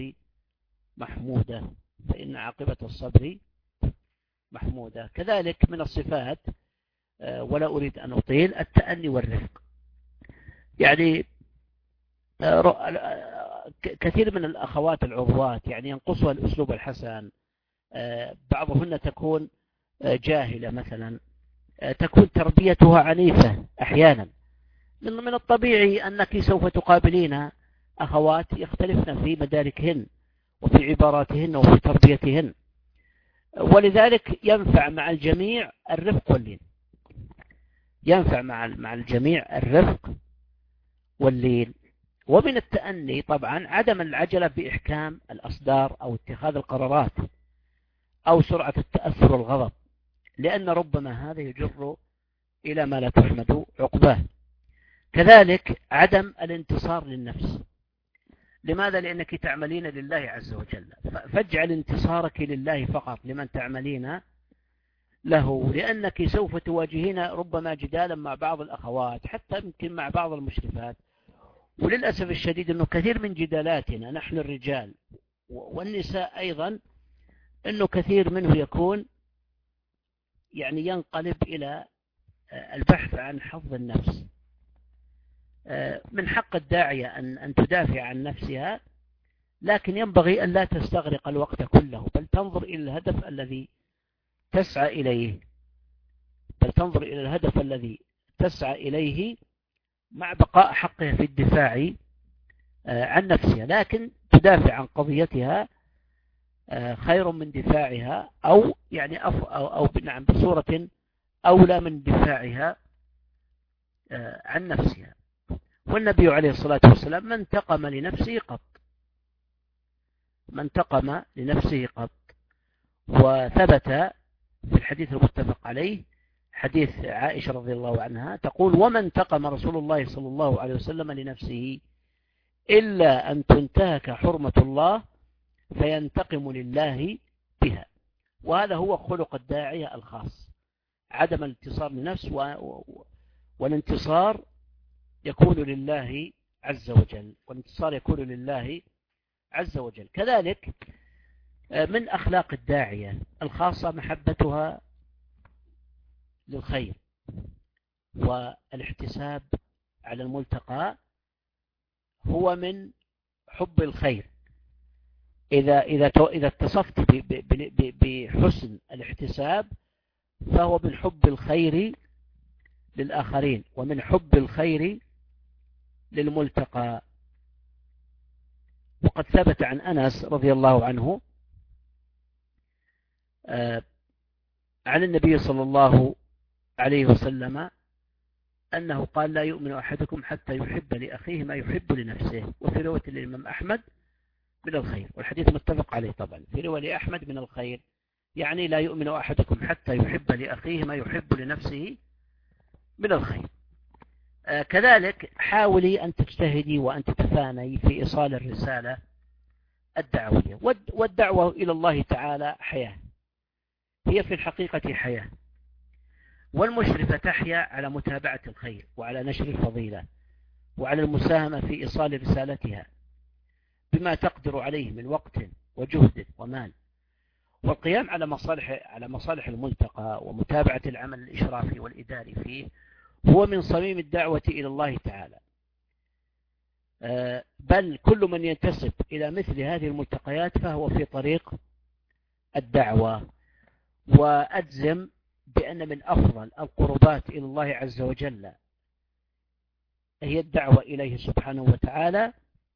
الصبر محمودة. كذلك من الصفات، ولا أريد أن أطيل، التأني والرفق. كثير من الأخوات العضوات ينقصها الأسلوب الحسن، بعضهن تكون جاهلة مثلا، تكون تربيتها عنيفة أحيانا. من الطبيعي أنك سوف تقابلين أخوات يختلفن في مداركهن وفي عباراتهن وفي تربيتهن. ولذلك ينفع مع الجميع الرفق واللين، ينفع مع الجميع الرفق واللين. ومن التأني طبعا عدم العجلة بإحكام الأصدار أو اتخاذ القرارات أو سرعة التأثر والغضب، لأن ربما هذا يجر إلى ما لا تحمد عقباه. كذلك عدم الانتصار للنفس. لماذا؟ لأنك تعملين لله عز وجل، فاجعل انتصارك لله فقط لمن تعملين له، لأنك سوف تواجهين ربما جدالا مع بعض الأخوات، حتى يمكن مع بعض المشرفات. وللأسف الشديد أنه كثير من جدالاتنا نحن الرجال والنساء أيضا أنه كثير منه يكون يعني ينقلب إلى البحث عن حظ النفس. من حق الداعية أن تدافع عن نفسها، لكن ينبغي أن لا تستغرق الوقت كله، بل تنظر إلى الهدف الذي تسعى إليه، مع بقاء حقها في الدفاع عن نفسها. لكن تدافع عن قضيتها خير من دفاعها، أو يعني أو نعم بصورة أولى من دفاعها عن نفسها. والنبي عليه الصلاة والسلام ما انتقم لنفسه قط. وثبت في الحديث المتفق عليه حديث عائشة رضي الله عنها تقول: وما انتقم رسول الله صلى الله عليه وسلم لنفسه إلا أن تنتهك حرمة الله فينتقم لله بها. وهذا هو خلق الداعية الخاص، عدم الانتصار للنفس، والانتصار يكون لله عز وجل. كذلك من أخلاق الداعية الخاصة محبتها للخير والاحتساب على الملتقى، هو من حب الخير. إذا اتصفت بحسن الاحتساب فهو من حب الخير للآخرين ومن حب الخير للملتقى. وقد ثبت عن أنس رضي الله عنه عن النبي صلى الله عليه وسلم أنه قال: لا يؤمن أحدكم حتى يحب لأخيه ما يحب لنفسه. وفي رواية الإمام أحمد من الخير، والحديث متفق عليه طبعا. في رواية أحمد من الخير يعني لا يؤمن أحدكم حتى يحب لأخيه ما يحب لنفسه من الخير. كذلك حاولي أن تجتهدي وأن تتفاني في إيصال الرسالة الدعوية. والدعوة إلى الله تعالى حياة، هي في الحقيقة حياة. والمشرفة تحيا على متابعة الخير وعلى نشر الفضيلة وعلى المساهمة في إيصال رسالتها بما تقدر عليه من وقت وجهد ومال، والقيام على مصالح الملتقى ومتابعة العمل الإشرافي والإداري فيه هو من صميم الدعوة إلى الله تعالى. بل كل من ينتسب إلى مثل هذه الملتقيات فهو في طريق الدعوة. وأجزم بأن من أفضل القربات إلى الله عز وجل هي الدعوة إليه سبحانه وتعالى،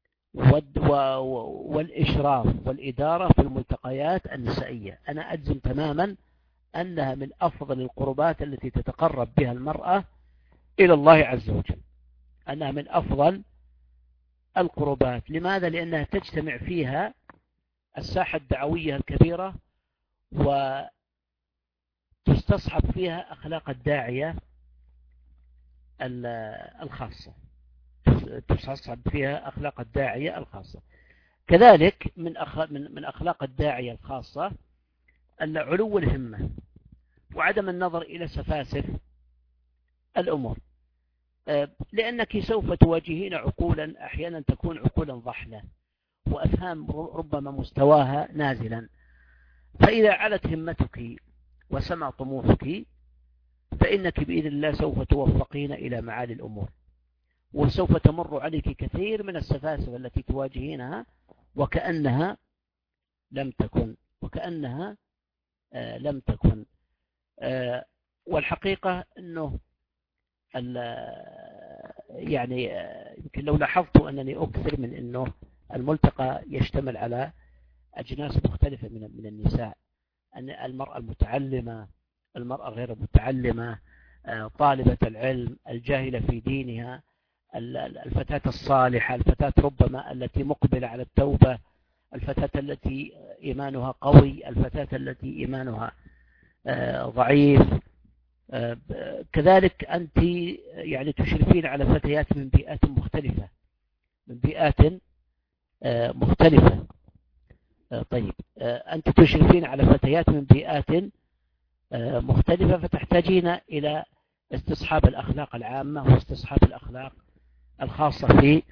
والإشراف والإدارة في الملتقيات النسائية. أنا أجزم تماما أنها من أفضل القربات التي تتقرب بها المرأة إلى الله عز وجل، أنها من أفضل القربات. لماذا؟ لأنها تجتمع فيها الساحة الدعوية الكبيرة، وتستصحب فيها أخلاق الداعية الخاصة، كذلك من أخلاق الداعية الخاصة علو الهمة وعدم النظر إلى سفاسف الأمور، لأنك سوف تواجهين عقولا أحيانا تكون عقولا ضحلة وأفهام ربما مستواها نازلا. فإذا علت همتك وسمع طموحك فإنك بإذن الله سوف توفقين إلى معالي الأمور، وسوف تمر عليك كثير من السفاسف التي تواجهينها وكأنها لم تكن. والحقيقة أنه يعني يمكن لو لاحظت أنني أكثر من أنه الملتقى يشتمل على أجناس مختلفة من النساء، أن المرأة المتعلمة، المرأة غير المتعلمة، طالبة العلم، الجاهلة في دينها، الفتاة الصالحة، الفتاة ربما التي مقبلة على التوبة، الفتاة التي إيمانها قوي، الفتاة التي إيمانها ضعيف. كذلك أنت يعني تشرفين على فتيات من بيئات مختلفة، من بيئات مختلفة. طيب أنت تشرفين على فتيات من بيئات مختلفة، فتحتاجين إلى استصحاب الأخلاق العامة واستصحاب الأخلاق الخاصة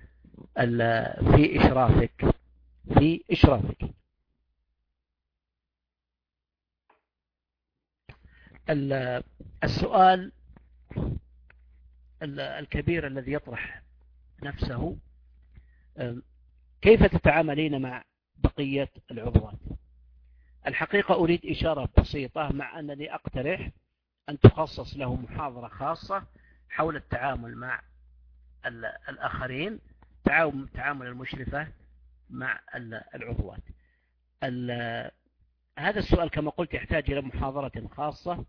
في إشرافك. السؤال الكبير الذي يطرح نفسه: كيف تتعاملين مع بقية العضوات؟ الحقيقة أريد إشارة بسيطة، مع أنني أقترح أن تخصص له محاضرة خاصة حول التعامل مع الآخرين، تعامل المشرفة مع العضوات. هذا السؤال كما قلت يحتاج إلى محاضرة خاصة،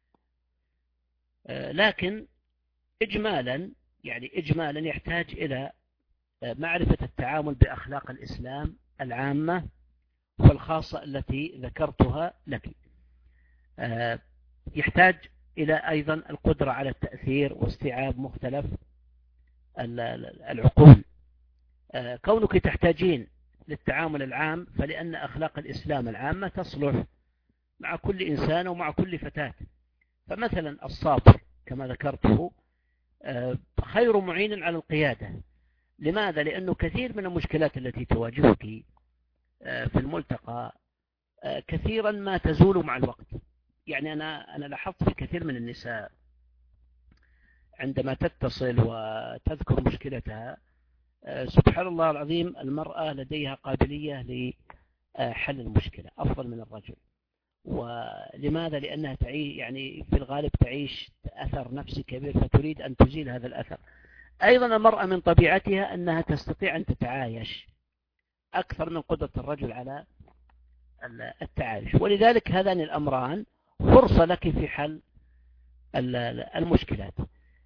لكن إجمالا يحتاج إلى معرفة التعامل بأخلاق الإسلام العامة والخاصة التي ذكرتها لك. يحتاج إلى أيضا القدرة على التأثير واستيعاب مختلف العقول. كونك تحتاجين للتعامل العام، فلأن أخلاق الإسلام العامة تصلح مع كل إنسان ومع كل فتاة. فمثلا الصابر كما ذكرته خير معين على القيادة. لماذا؟ لأنه كثير من المشكلات التي تواجهك في الملتقى كثيرا ما تزول مع الوقت. يعني أنا لاحظت في كثير من النساء عندما تتصل وتذكر مشكلتها، سبحان الله العظيم، المرأة لديها قابلية لحل المشكلة أفضل من الرجل. ولماذا؟ لأنها يعني في الغالب تعيش أثر نفسي كبير، فتريد أن تزيل هذا الأثر. أيضا المرأة من طبيعتها أنها تستطيع أن تتعايش أكثر من قدرة الرجل على التعايش، ولذلك هذان الأمران فرصة لك في حل المشكلات.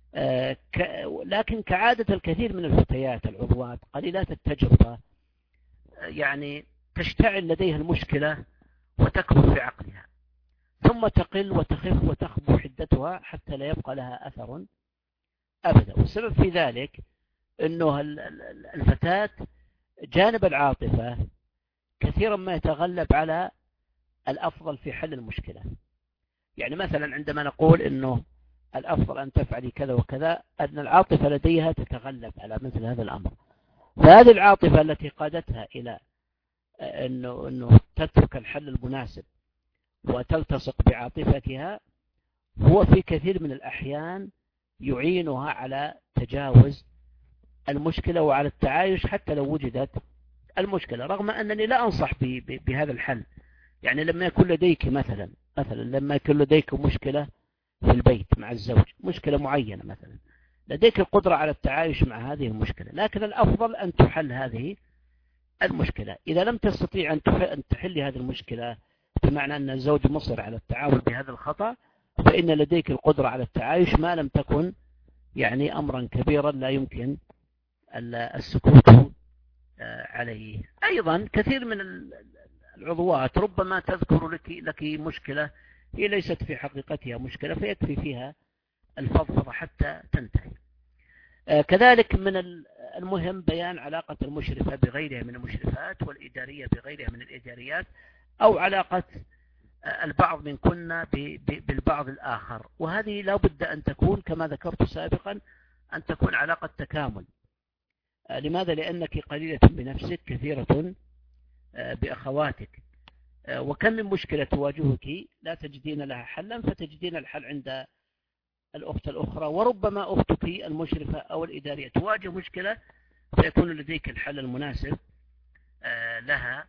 لكن كعادة الكثير من الفتيات العضوات قليلات التجربة، يعني تشتعل لديها المشكلة وتكبر في عقلها، ثم تقل وتخف وتخبو حدتها حتى لا يبقى لها أثر أبدا. والسبب في ذلك أنه الفتاة جانب العاطفة كثيرا ما يتغلب على الأفضل في حل المشكلة. يعني مثلا عندما نقول أنه الأفضل أن تفعلي كذا وكذا، أن العاطفة لديها تتغلب على مثل هذا الأمر. فهذه العاطفة التي قادتها إلى أنه تترك الحل المناسب وتلتصق بعاطفتها، هو في كثير من الأحيان يعينها على تجاوز المشكلة وعلى التعايش حتى لو وجدت المشكلة، رغم أنني لا أنصح بهذا الحل. يعني لما يكون لديك مثلا لما يكون لديك مشكلة في البيت مع الزوج، مشكلة معينة مثلا، لديك القدرة على التعايش مع هذه المشكلة، لكن الأفضل أن تحل هذه المشكلة. إذا لم تستطيع أن تحل هذه المشكلة، بمعنى أن الزوج مصر على التعامل بهذا الخطأ، فإن لديك القدرة على التعايش ما لم تكن يعني أمرا كبيرا لا يمكن السكوت عليه. أيضا كثير من العضوات ربما تذكر لك مشكلة هي ليست في حقيقتها مشكلة، فيكفي فيها الفضفضة حتى تنتهي. كذلك من المهم بيان علاقة المشرفة بغيرها من المشرفات، والإدارية بغيرها من الإداريات، أو علاقة البعض منكن بالبعض الآخر. وهذه لا بد أن تكون كما ذكرت سابقا، أن تكون علاقة تكامل. لماذا؟ لأنك قليلة بنفسك كثيرة بأخواتك، وكم من مشكلة تواجهك لا تجدين لها حلا، فتجدين الحل عند الأخت الأخرى. وربما أختك المشرفة أو الإدارية تواجه مشكلة فيكون لديك الحل المناسب لها.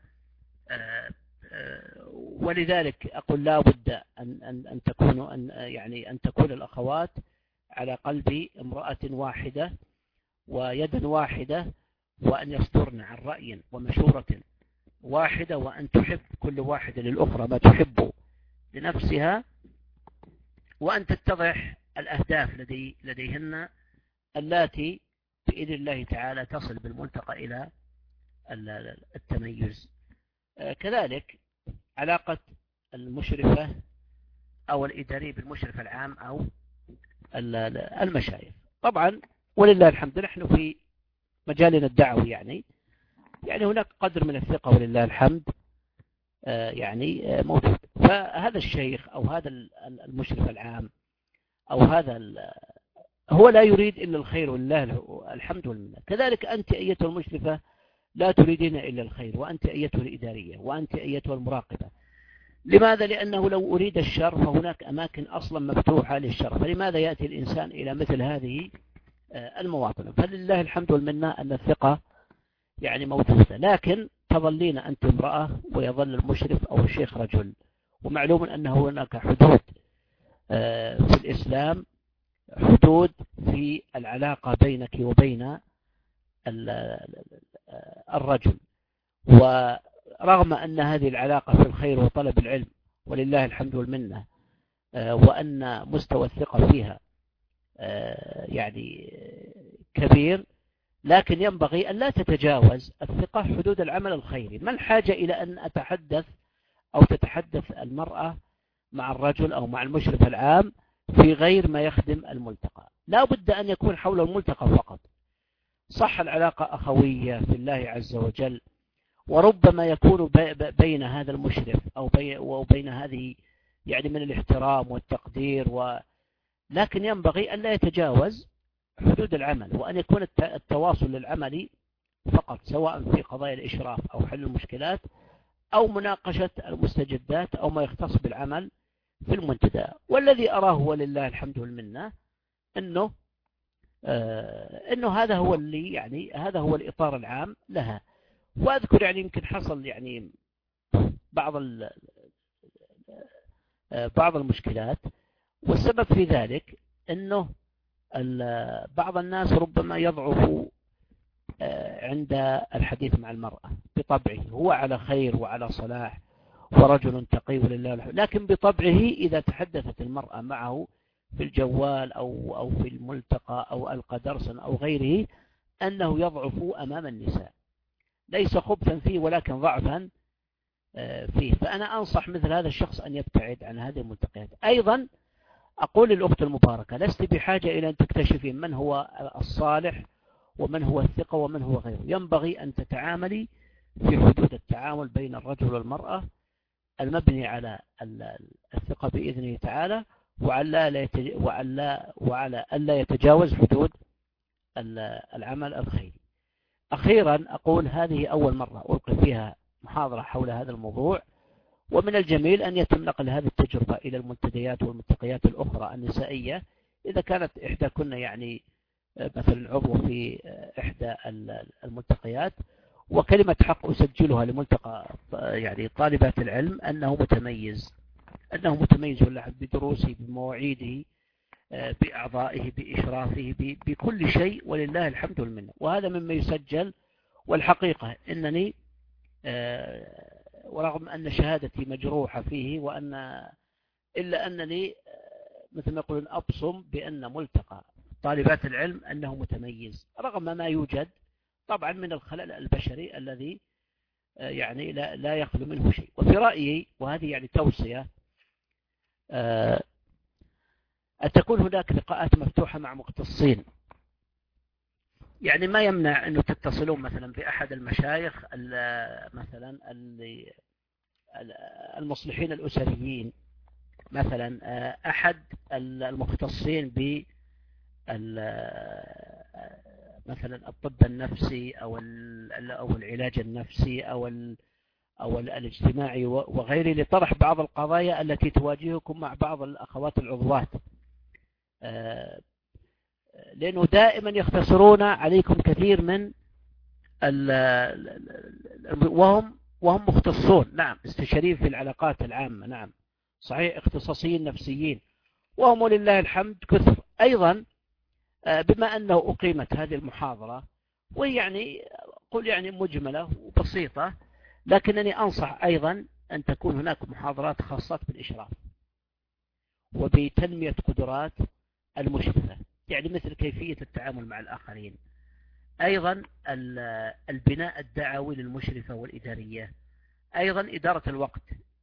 ولذلك أقول لا بد أن تكون الأخوات على قلب امرأة واحدة ويد واحدة، وأن يصدرن عن رأي ومشورة واحدة وأن تحب كل واحدة للأخرى ما تحب لنفسها، وأن تتضح الأهداف لديهن اللاتي بإذن الله تعالى تصل بالملتقى إلى التميز. كذلك علاقة المشرفة أو الإداري بالمشرف العام أو المشايخ. طبعا ولله الحمد نحن في مجالنا الدعوي يعني هناك قدر من الثقة ولله الحمد موجود. فهذا الشيخ أو هذا المشرف العام أو هذا هو لا يريد إلا الخير ولله الحمد والمنة. كذلك أنت أيتها المشرفة لا تريدين إلا الخير، وأنت أيتها الإدارية، وأنت أيتها المراقبة. لماذا؟ لأنه لو أريد الشر فهناك أماكن أصلا مفتوحة للشر، فلماذا يأتي الإنسان إلى مثل هذه المواطن؟ فلله الحمد والمنة أن الثقة موجودة، لكن تظلين أنت امرأة ويظل المشرف أو الشيخ رجل. ومعلوم أنه هناك حدود في الإسلام، حدود في العلاقة بينك وبين الرجل. ورغم أن هذه العلاقة في الخير وطلب العلم ولله الحمد والمنة، وأن مستوى الثقة فيها كبير، لكن ينبغي أن لا تتجاوز الثقة حدود العمل الخيري. ما الحاجة إلى أن أتحدث أو تتحدث المرأة مع الرجل أو مع المشرف العام في غير ما يخدم الملتقى؟ لا بد أن يكون حول الملتقى فقط. صح العلاقة أخوية في الله عز وجل، وربما يكون بين هذا المشرف أو وبين هذه من الاحترام والتقدير، لكن ينبغي أن لا يتجاوز حدود العمل، وأن يكون التواصل للعمل فقط، سواء في قضايا الإشراف أو حل المشكلات أو مناقشة المستجدات أو ما يختص بالعمل في المنتدى. والذي أراه ولله الحمد والمنة أنه هذا هو اللي هذا هو الإطار العام لها. وأذكر يمكن حصل بعض المشكلات، والسبب في ذلك أنه بعض الناس ربما يضعف عند الحديث مع المرأة بطبعه، هو على خير وعلى صلاح ورجل تقي ولله الحمد، لكن بطبعه إذا تحدثت المرأة معه في الجوال أو في الملتقى أو ألقى درسا أو غيره أنه يضعف أمام النساء، ليس خبثا فيه ولكن ضعفا فيه. فأنا أنصح مثل هذا الشخص أن يبتعد عن هذه الملتقيات. أيضا أقول للأخت المباركة لست بحاجة إلى أن تكتشفين من هو الصالح ومن هو الثقة ومن هو غيره. ينبغي أن تتعاملي في حدود التعامل بين الرجل والمرأة المبني على الثقة بإذنه تعالى، وعلى ألا يتجاوز حدود العمل الخيري. أخيرا أقول هذه أول مرة ألقي فيها محاضرة حول هذا الموضوع، ومن الجميل أن يتم نقل هذه التجربة إلى المنتديات والملتقيات الأخرى النسائية، إذا كانت إحداكن مثلا عضو في إحدى الملتقيات، وكلمة حق أسجلها لملتقى طالبات العلم أنه متميز والله بدروسه بمواعيده بأعضائه بإشرافه بكل شيء ولله الحمد والمنة، وهذا مما يسجل. والحقيقة أنني ورغم أن شهادتي مجروحة فيه إلا أنني مثل ما يقولون أبصم بأن ملتقى طالبات العلم أنه متميز، رغم ما يوجد طبعا من الخلل البشري الذي لا يخلو منه شيء. وفي رأيي، وهذه توصية، أن تكون هناك لقاءات مفتوحة مع مختصين. ما يمنع أنه تتصلون مثلا بأحد المشايخ مثلا المصلحين الأسريين، مثلا أحد المختصين ب مثلا الطب النفسي أو العلاج النفسي أو الاجتماعي وغيره، لطرح بعض القضايا التي تواجهكم مع بعض الأخوات العضوات، لأنه دائما يختصرون عليكم كثير من وهم مختصون، نعم، استشاريين في العلاقات العامة، نعم صحيح، اختصاصيين نفسيين، وهم لله الحمد كثر. أيضا بما أنه أقيمت هذه المحاضرة، وهي قل مجملة وبسيطة، لكنني أنصح أيضا أن تكون هناك محاضرات خاصة بالإشراف وبتنمية قدرات المشرفة، يعني مثل كيفية التعامل مع الآخرين، أيضا البناء الدعوي للمشرفة والإدارية، أيضا إدارة الوقت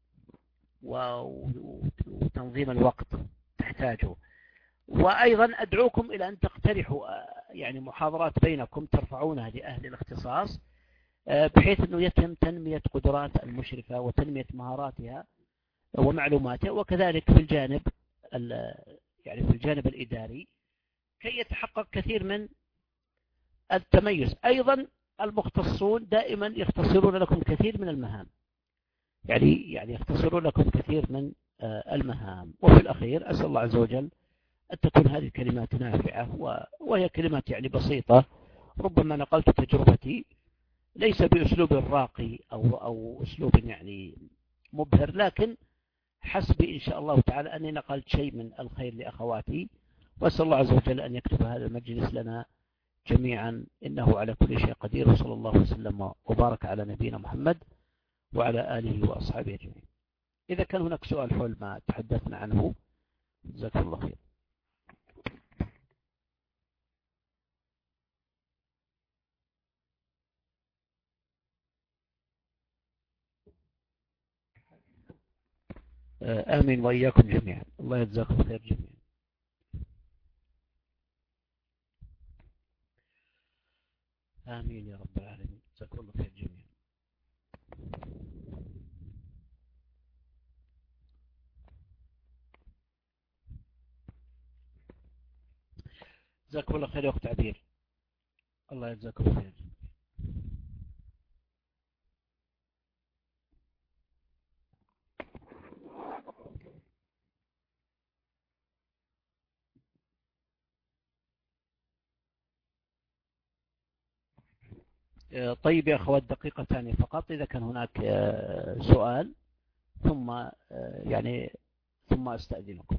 وتنظيم الوقت تحتاجه. وأيضا أدعوكم إلى أن تقترحوا يعني محاضرات بينكم ترفعونها لأهل الاختصاص، بحيث أنه يتم تنمية قدرات المشرفة وتنمية مهاراتها ومعلوماتها، وكذلك في الجانب يعني في الجانب الإداري كي يتحقق كثير من التميز. أيضا المختصون دائما يختصرون لكم كثير من المهام، يعني يختصرون لكم كثير من المهام. وفي الأخير أسأل الله عز وجل أن تكون هذه الكلمات نافعة، وهي كلمات يعني بسيطة، ربما نقلت تجربتي ليس بأسلوب راقي أو أسلوب يعني مبهر، لكن حسبي إن شاء الله تعالى أني نقلت شيء من الخير لأخواتي، وأسأل الله عز وجل أن يكتب هذا المجلس لنا جميعا، إنه على كل شيء قدير. وصلى الله وسلم وبارك على نبينا محمد وعلى آله وأصحابه أجمعين. إذا كان هناك سؤال حول ما تحدثنا عنه جزاكم الله خير. آمين وإياكم جميعا، الله يجزاكم خير جميعا. آمين يا رب العالمين، جزاكم الله خير جميعا. جزاكم الله خير يا أخت عبير، الله يجزاكم خير. طيب يا أخوات، دقيقة ثانية فقط، إذا كان هناك سؤال ثم يعني ثم أستأذنكم.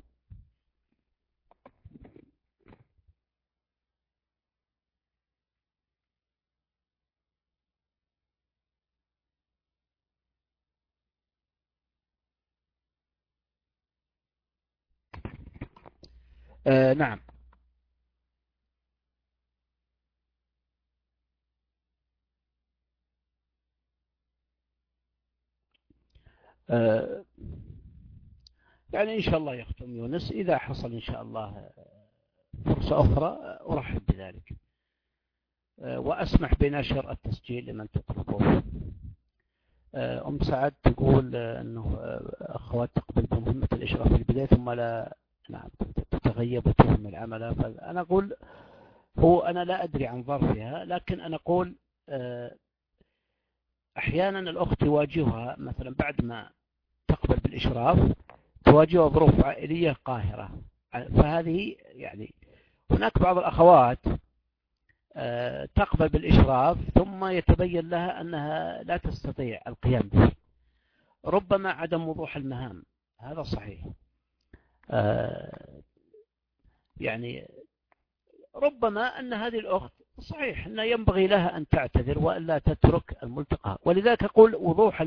نعم. يعني إن شاء الله يا أخت يونس إذا حصل إن شاء الله فرصة أخرى أرحب بذلك، وأسمح بنشر التسجيل لمن تطلبه. أم سعد تقول أنه أخوات تقبل بمهمة الإشراف في البداية ثم لا نعم تتغيب وتهم العمل. فأنا أقول أنا لا أدري عن ظرفها، لكن أنا أقول أحيانا الأخت تواجهها مثلا بعد ما تقبل بالإشراف تواجهها ظروف عائلية قاهرة، فهذه يعني هناك بعض الأخوات تقبل بالإشراف ثم يتبين لها أنها لا تستطيع القيام به، ربما عدم وضوح المهام، هذا صحيح. يعني ربما أن هذه الأخت صحيح أنه ينبغي لها أن تعتذر وألا تترك الملتقى، ولذلك أقول وضوح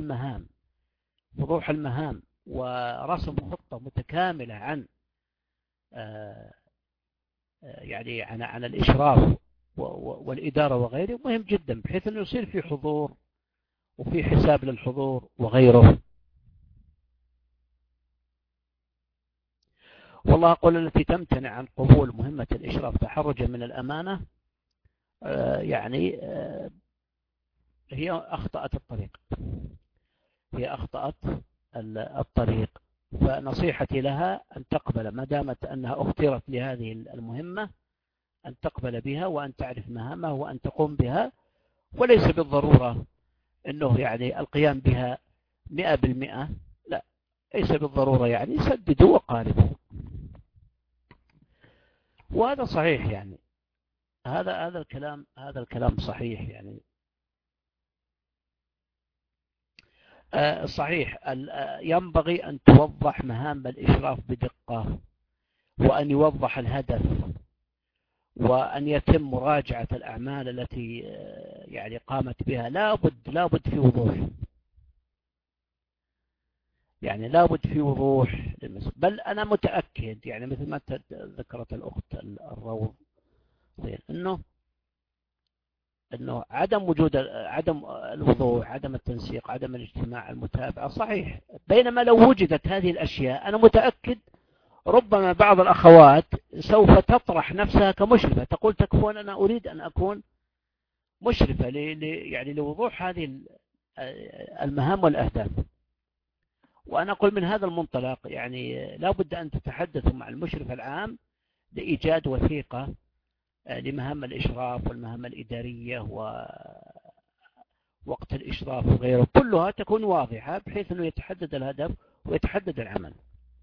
المهام ورسم خطة متكاملة عن يعني عن الإشراف والإدارة وغيره مهم جدا، بحيث أنه يصير في حضور وفي حساب للحضور وغيره. والله أقول التي تمتنع عن قبول مهمة الإشراف تحرجا من الأمانة يعني هي أخطأت الطريق، فنصيحتي لها أن تقبل ما دامت أنها اختيرت لهذه المهمة، أن تقبل بها وأن تعرف مهامها وأن تقوم بها، وليس بالضرورة أنه يعني القيام بها 100%، لا ليس بالضرورة، يعني سددوا وقاربوا، وهذا صحيح. يعني هذا الكلام صحيح، يعني صحيح. ينبغي أن توضح مهام الإشراف بدقة، وأن يوضح الهدف، وأن يتم مراجعة الأعمال التي يعني قامت بها، لا بد في وضوح. يعني لابد في وضوح بل أنا متأكد يعني مثل ما ذكرت الأخت الروض أنه عدم وجود عدم الوضوح، عدم التنسيق، عدم الاجتماع، المتابعة صحيح. بينما لو وجدت هذه الأشياء أنا متأكد ربما بعض الأخوات سوف تطرح نفسها كمشرفة، تقول تكفون أنا أريد أن أكون مشرفة يعني لوضوح هذه المهام والأهداف. وأنا أقول من هذا المنطلق يعني لا بد أن تتحدثوا مع المشرف العام لإيجاد وثيقة لمهام الإشراف والمهام الإدارية ووقت الإشراف وغيره، كلها تكون واضحة بحيث أنه يتحدد الهدف ويتحدد العمل.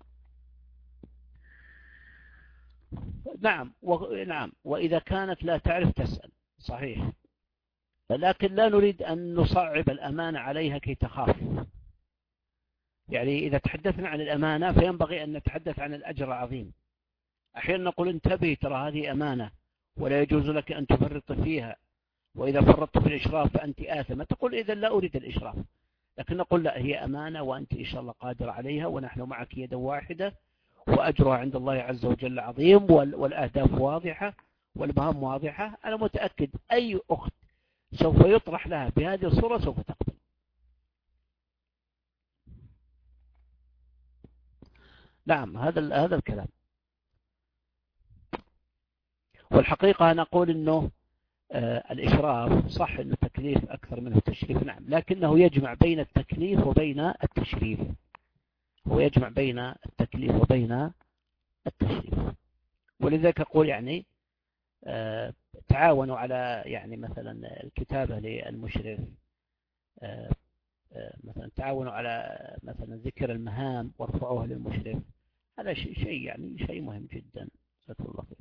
نعم وإذا كانت لا تعرف تسأل صحيح، لكن لا نريد أن نصعب الأمانة عليها كي تخاف. يعني إذا تحدثنا عن الأمانة فينبغي أن نتحدث عن الأجر العظيم. أحيانا نقول انتبهي ترى هذه أمانة ولا يجوز لك أن تفرط فيها، وإذا فرطت في الإشراف فأنت آثمة، تقول إذا لا أريد الإشراف. لكن نقول لا، هي أمانة وأنت إن شاء الله قادر عليها، ونحن معك يدا واحدة، وأجرها عند الله عز وجل عظيم، والأهداف واضحة والمهام واضحة. أنا متأكد أي أخت سوف يطرح لها بهذه الصورة سوف تقبل. نعم هذا الكلام. والحقيقة أنا أقول أنه الإشراف صح أنه تكليف أكثر منه تشريف، نعم، لكنه يجمع بين التكليف وبين التشريف. هو يجمع بين التكليف وبين التشريف. ولذلك أقول يعني تعاونوا على يعني مثلا الكتابة للمشرف، مثلا تعاونوا على مثلا ذكر المهام وارفعوها للمشرف. هذا شيء يعني شيء مهم جدا. جزاكم الله خير.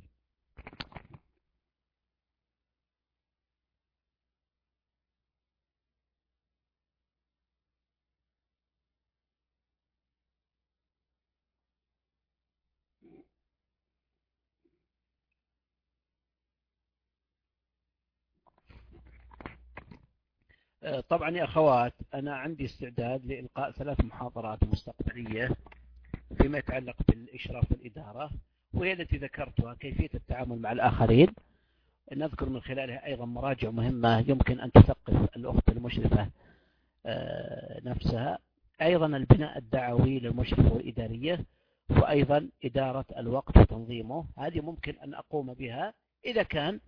طبعا يا أخوات أنا عندي استعداد لإلقاء 3 محاضرات مستقبلية فيما يتعلق بالإشراف والإدارة، وهي التي ذكرتها كيفية التعامل مع الآخرين. نذكر من خلالها أيضا مراجع مهمة يمكن أن تثقف الأخت المشرفة نفسها، أيضا البناء الدعوي للمشرفة والإدارية، وأيضا إدارة الوقت وتنظيمه. هذه ممكن أن أقوم بها إذا كان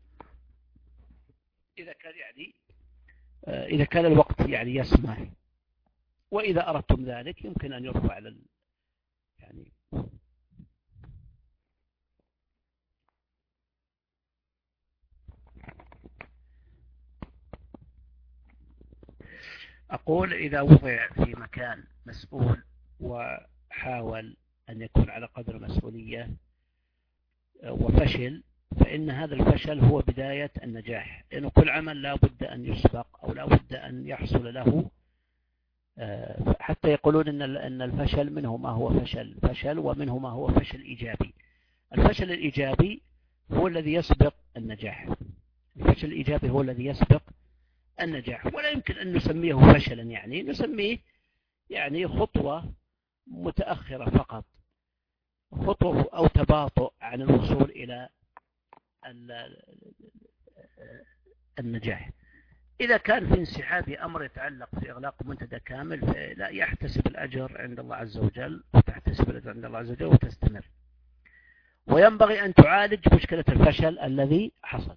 يعني إذا كان الوقت يعني يسمح، وإذا أردتم ذلك يمكن أن يرفع يعني أقول إذا وضع في مكان مسؤول وحاول أن يكون على قدر مسؤولية وفشل، فإن هذا الفشل هو بداية النجاح، لأنه كل عمل لا بد أن يسبق أو لا بد أن يحصل له. حتى يقولون أن الفشل منه ما هو فشل ومنه ما هو فشل إيجابي. الفشل الإيجابي هو الذي يسبق النجاح. الفشل الإيجابي هو الذي يسبق النجاح، ولا يمكن أن نسميه فشلا، يعني نسميه يعني خطوة متأخرة فقط، خطوة أو تباطؤ عن الوصول إلى النجاح. إذا كان في انسحاب أمر يتعلق في إغلاق منتدى كامل فلا يحتسب الأجر عند الله عز وجل، وتحتسب الأجر عند الله عز وجل وتستمر. وينبغي أن تعالج مشكلة الفشل الذي حصل،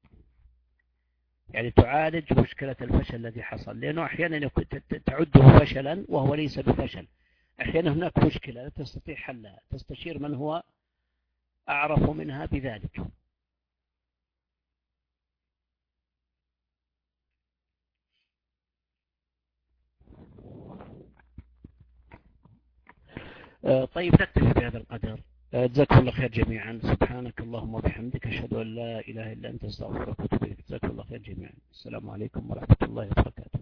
يعني تعالج مشكلة الفشل الذي حصل، لأنه أحيانا تعده فشلا وهو ليس بفشل. أحيانا هناك مشكلة لا تستطيع حلها، تستشير من هو أعرف منها بذلك. طيب نكتفي بهذا القدر. جزاكم الله خير جميعا. سبحانك اللهم وبحمدك، أشهد أن لا إله إلا أنت، استغفرك وأتوب إليك. جزاكم الله خير جميعا. السلام عليكم ورحمة الله وبركاته.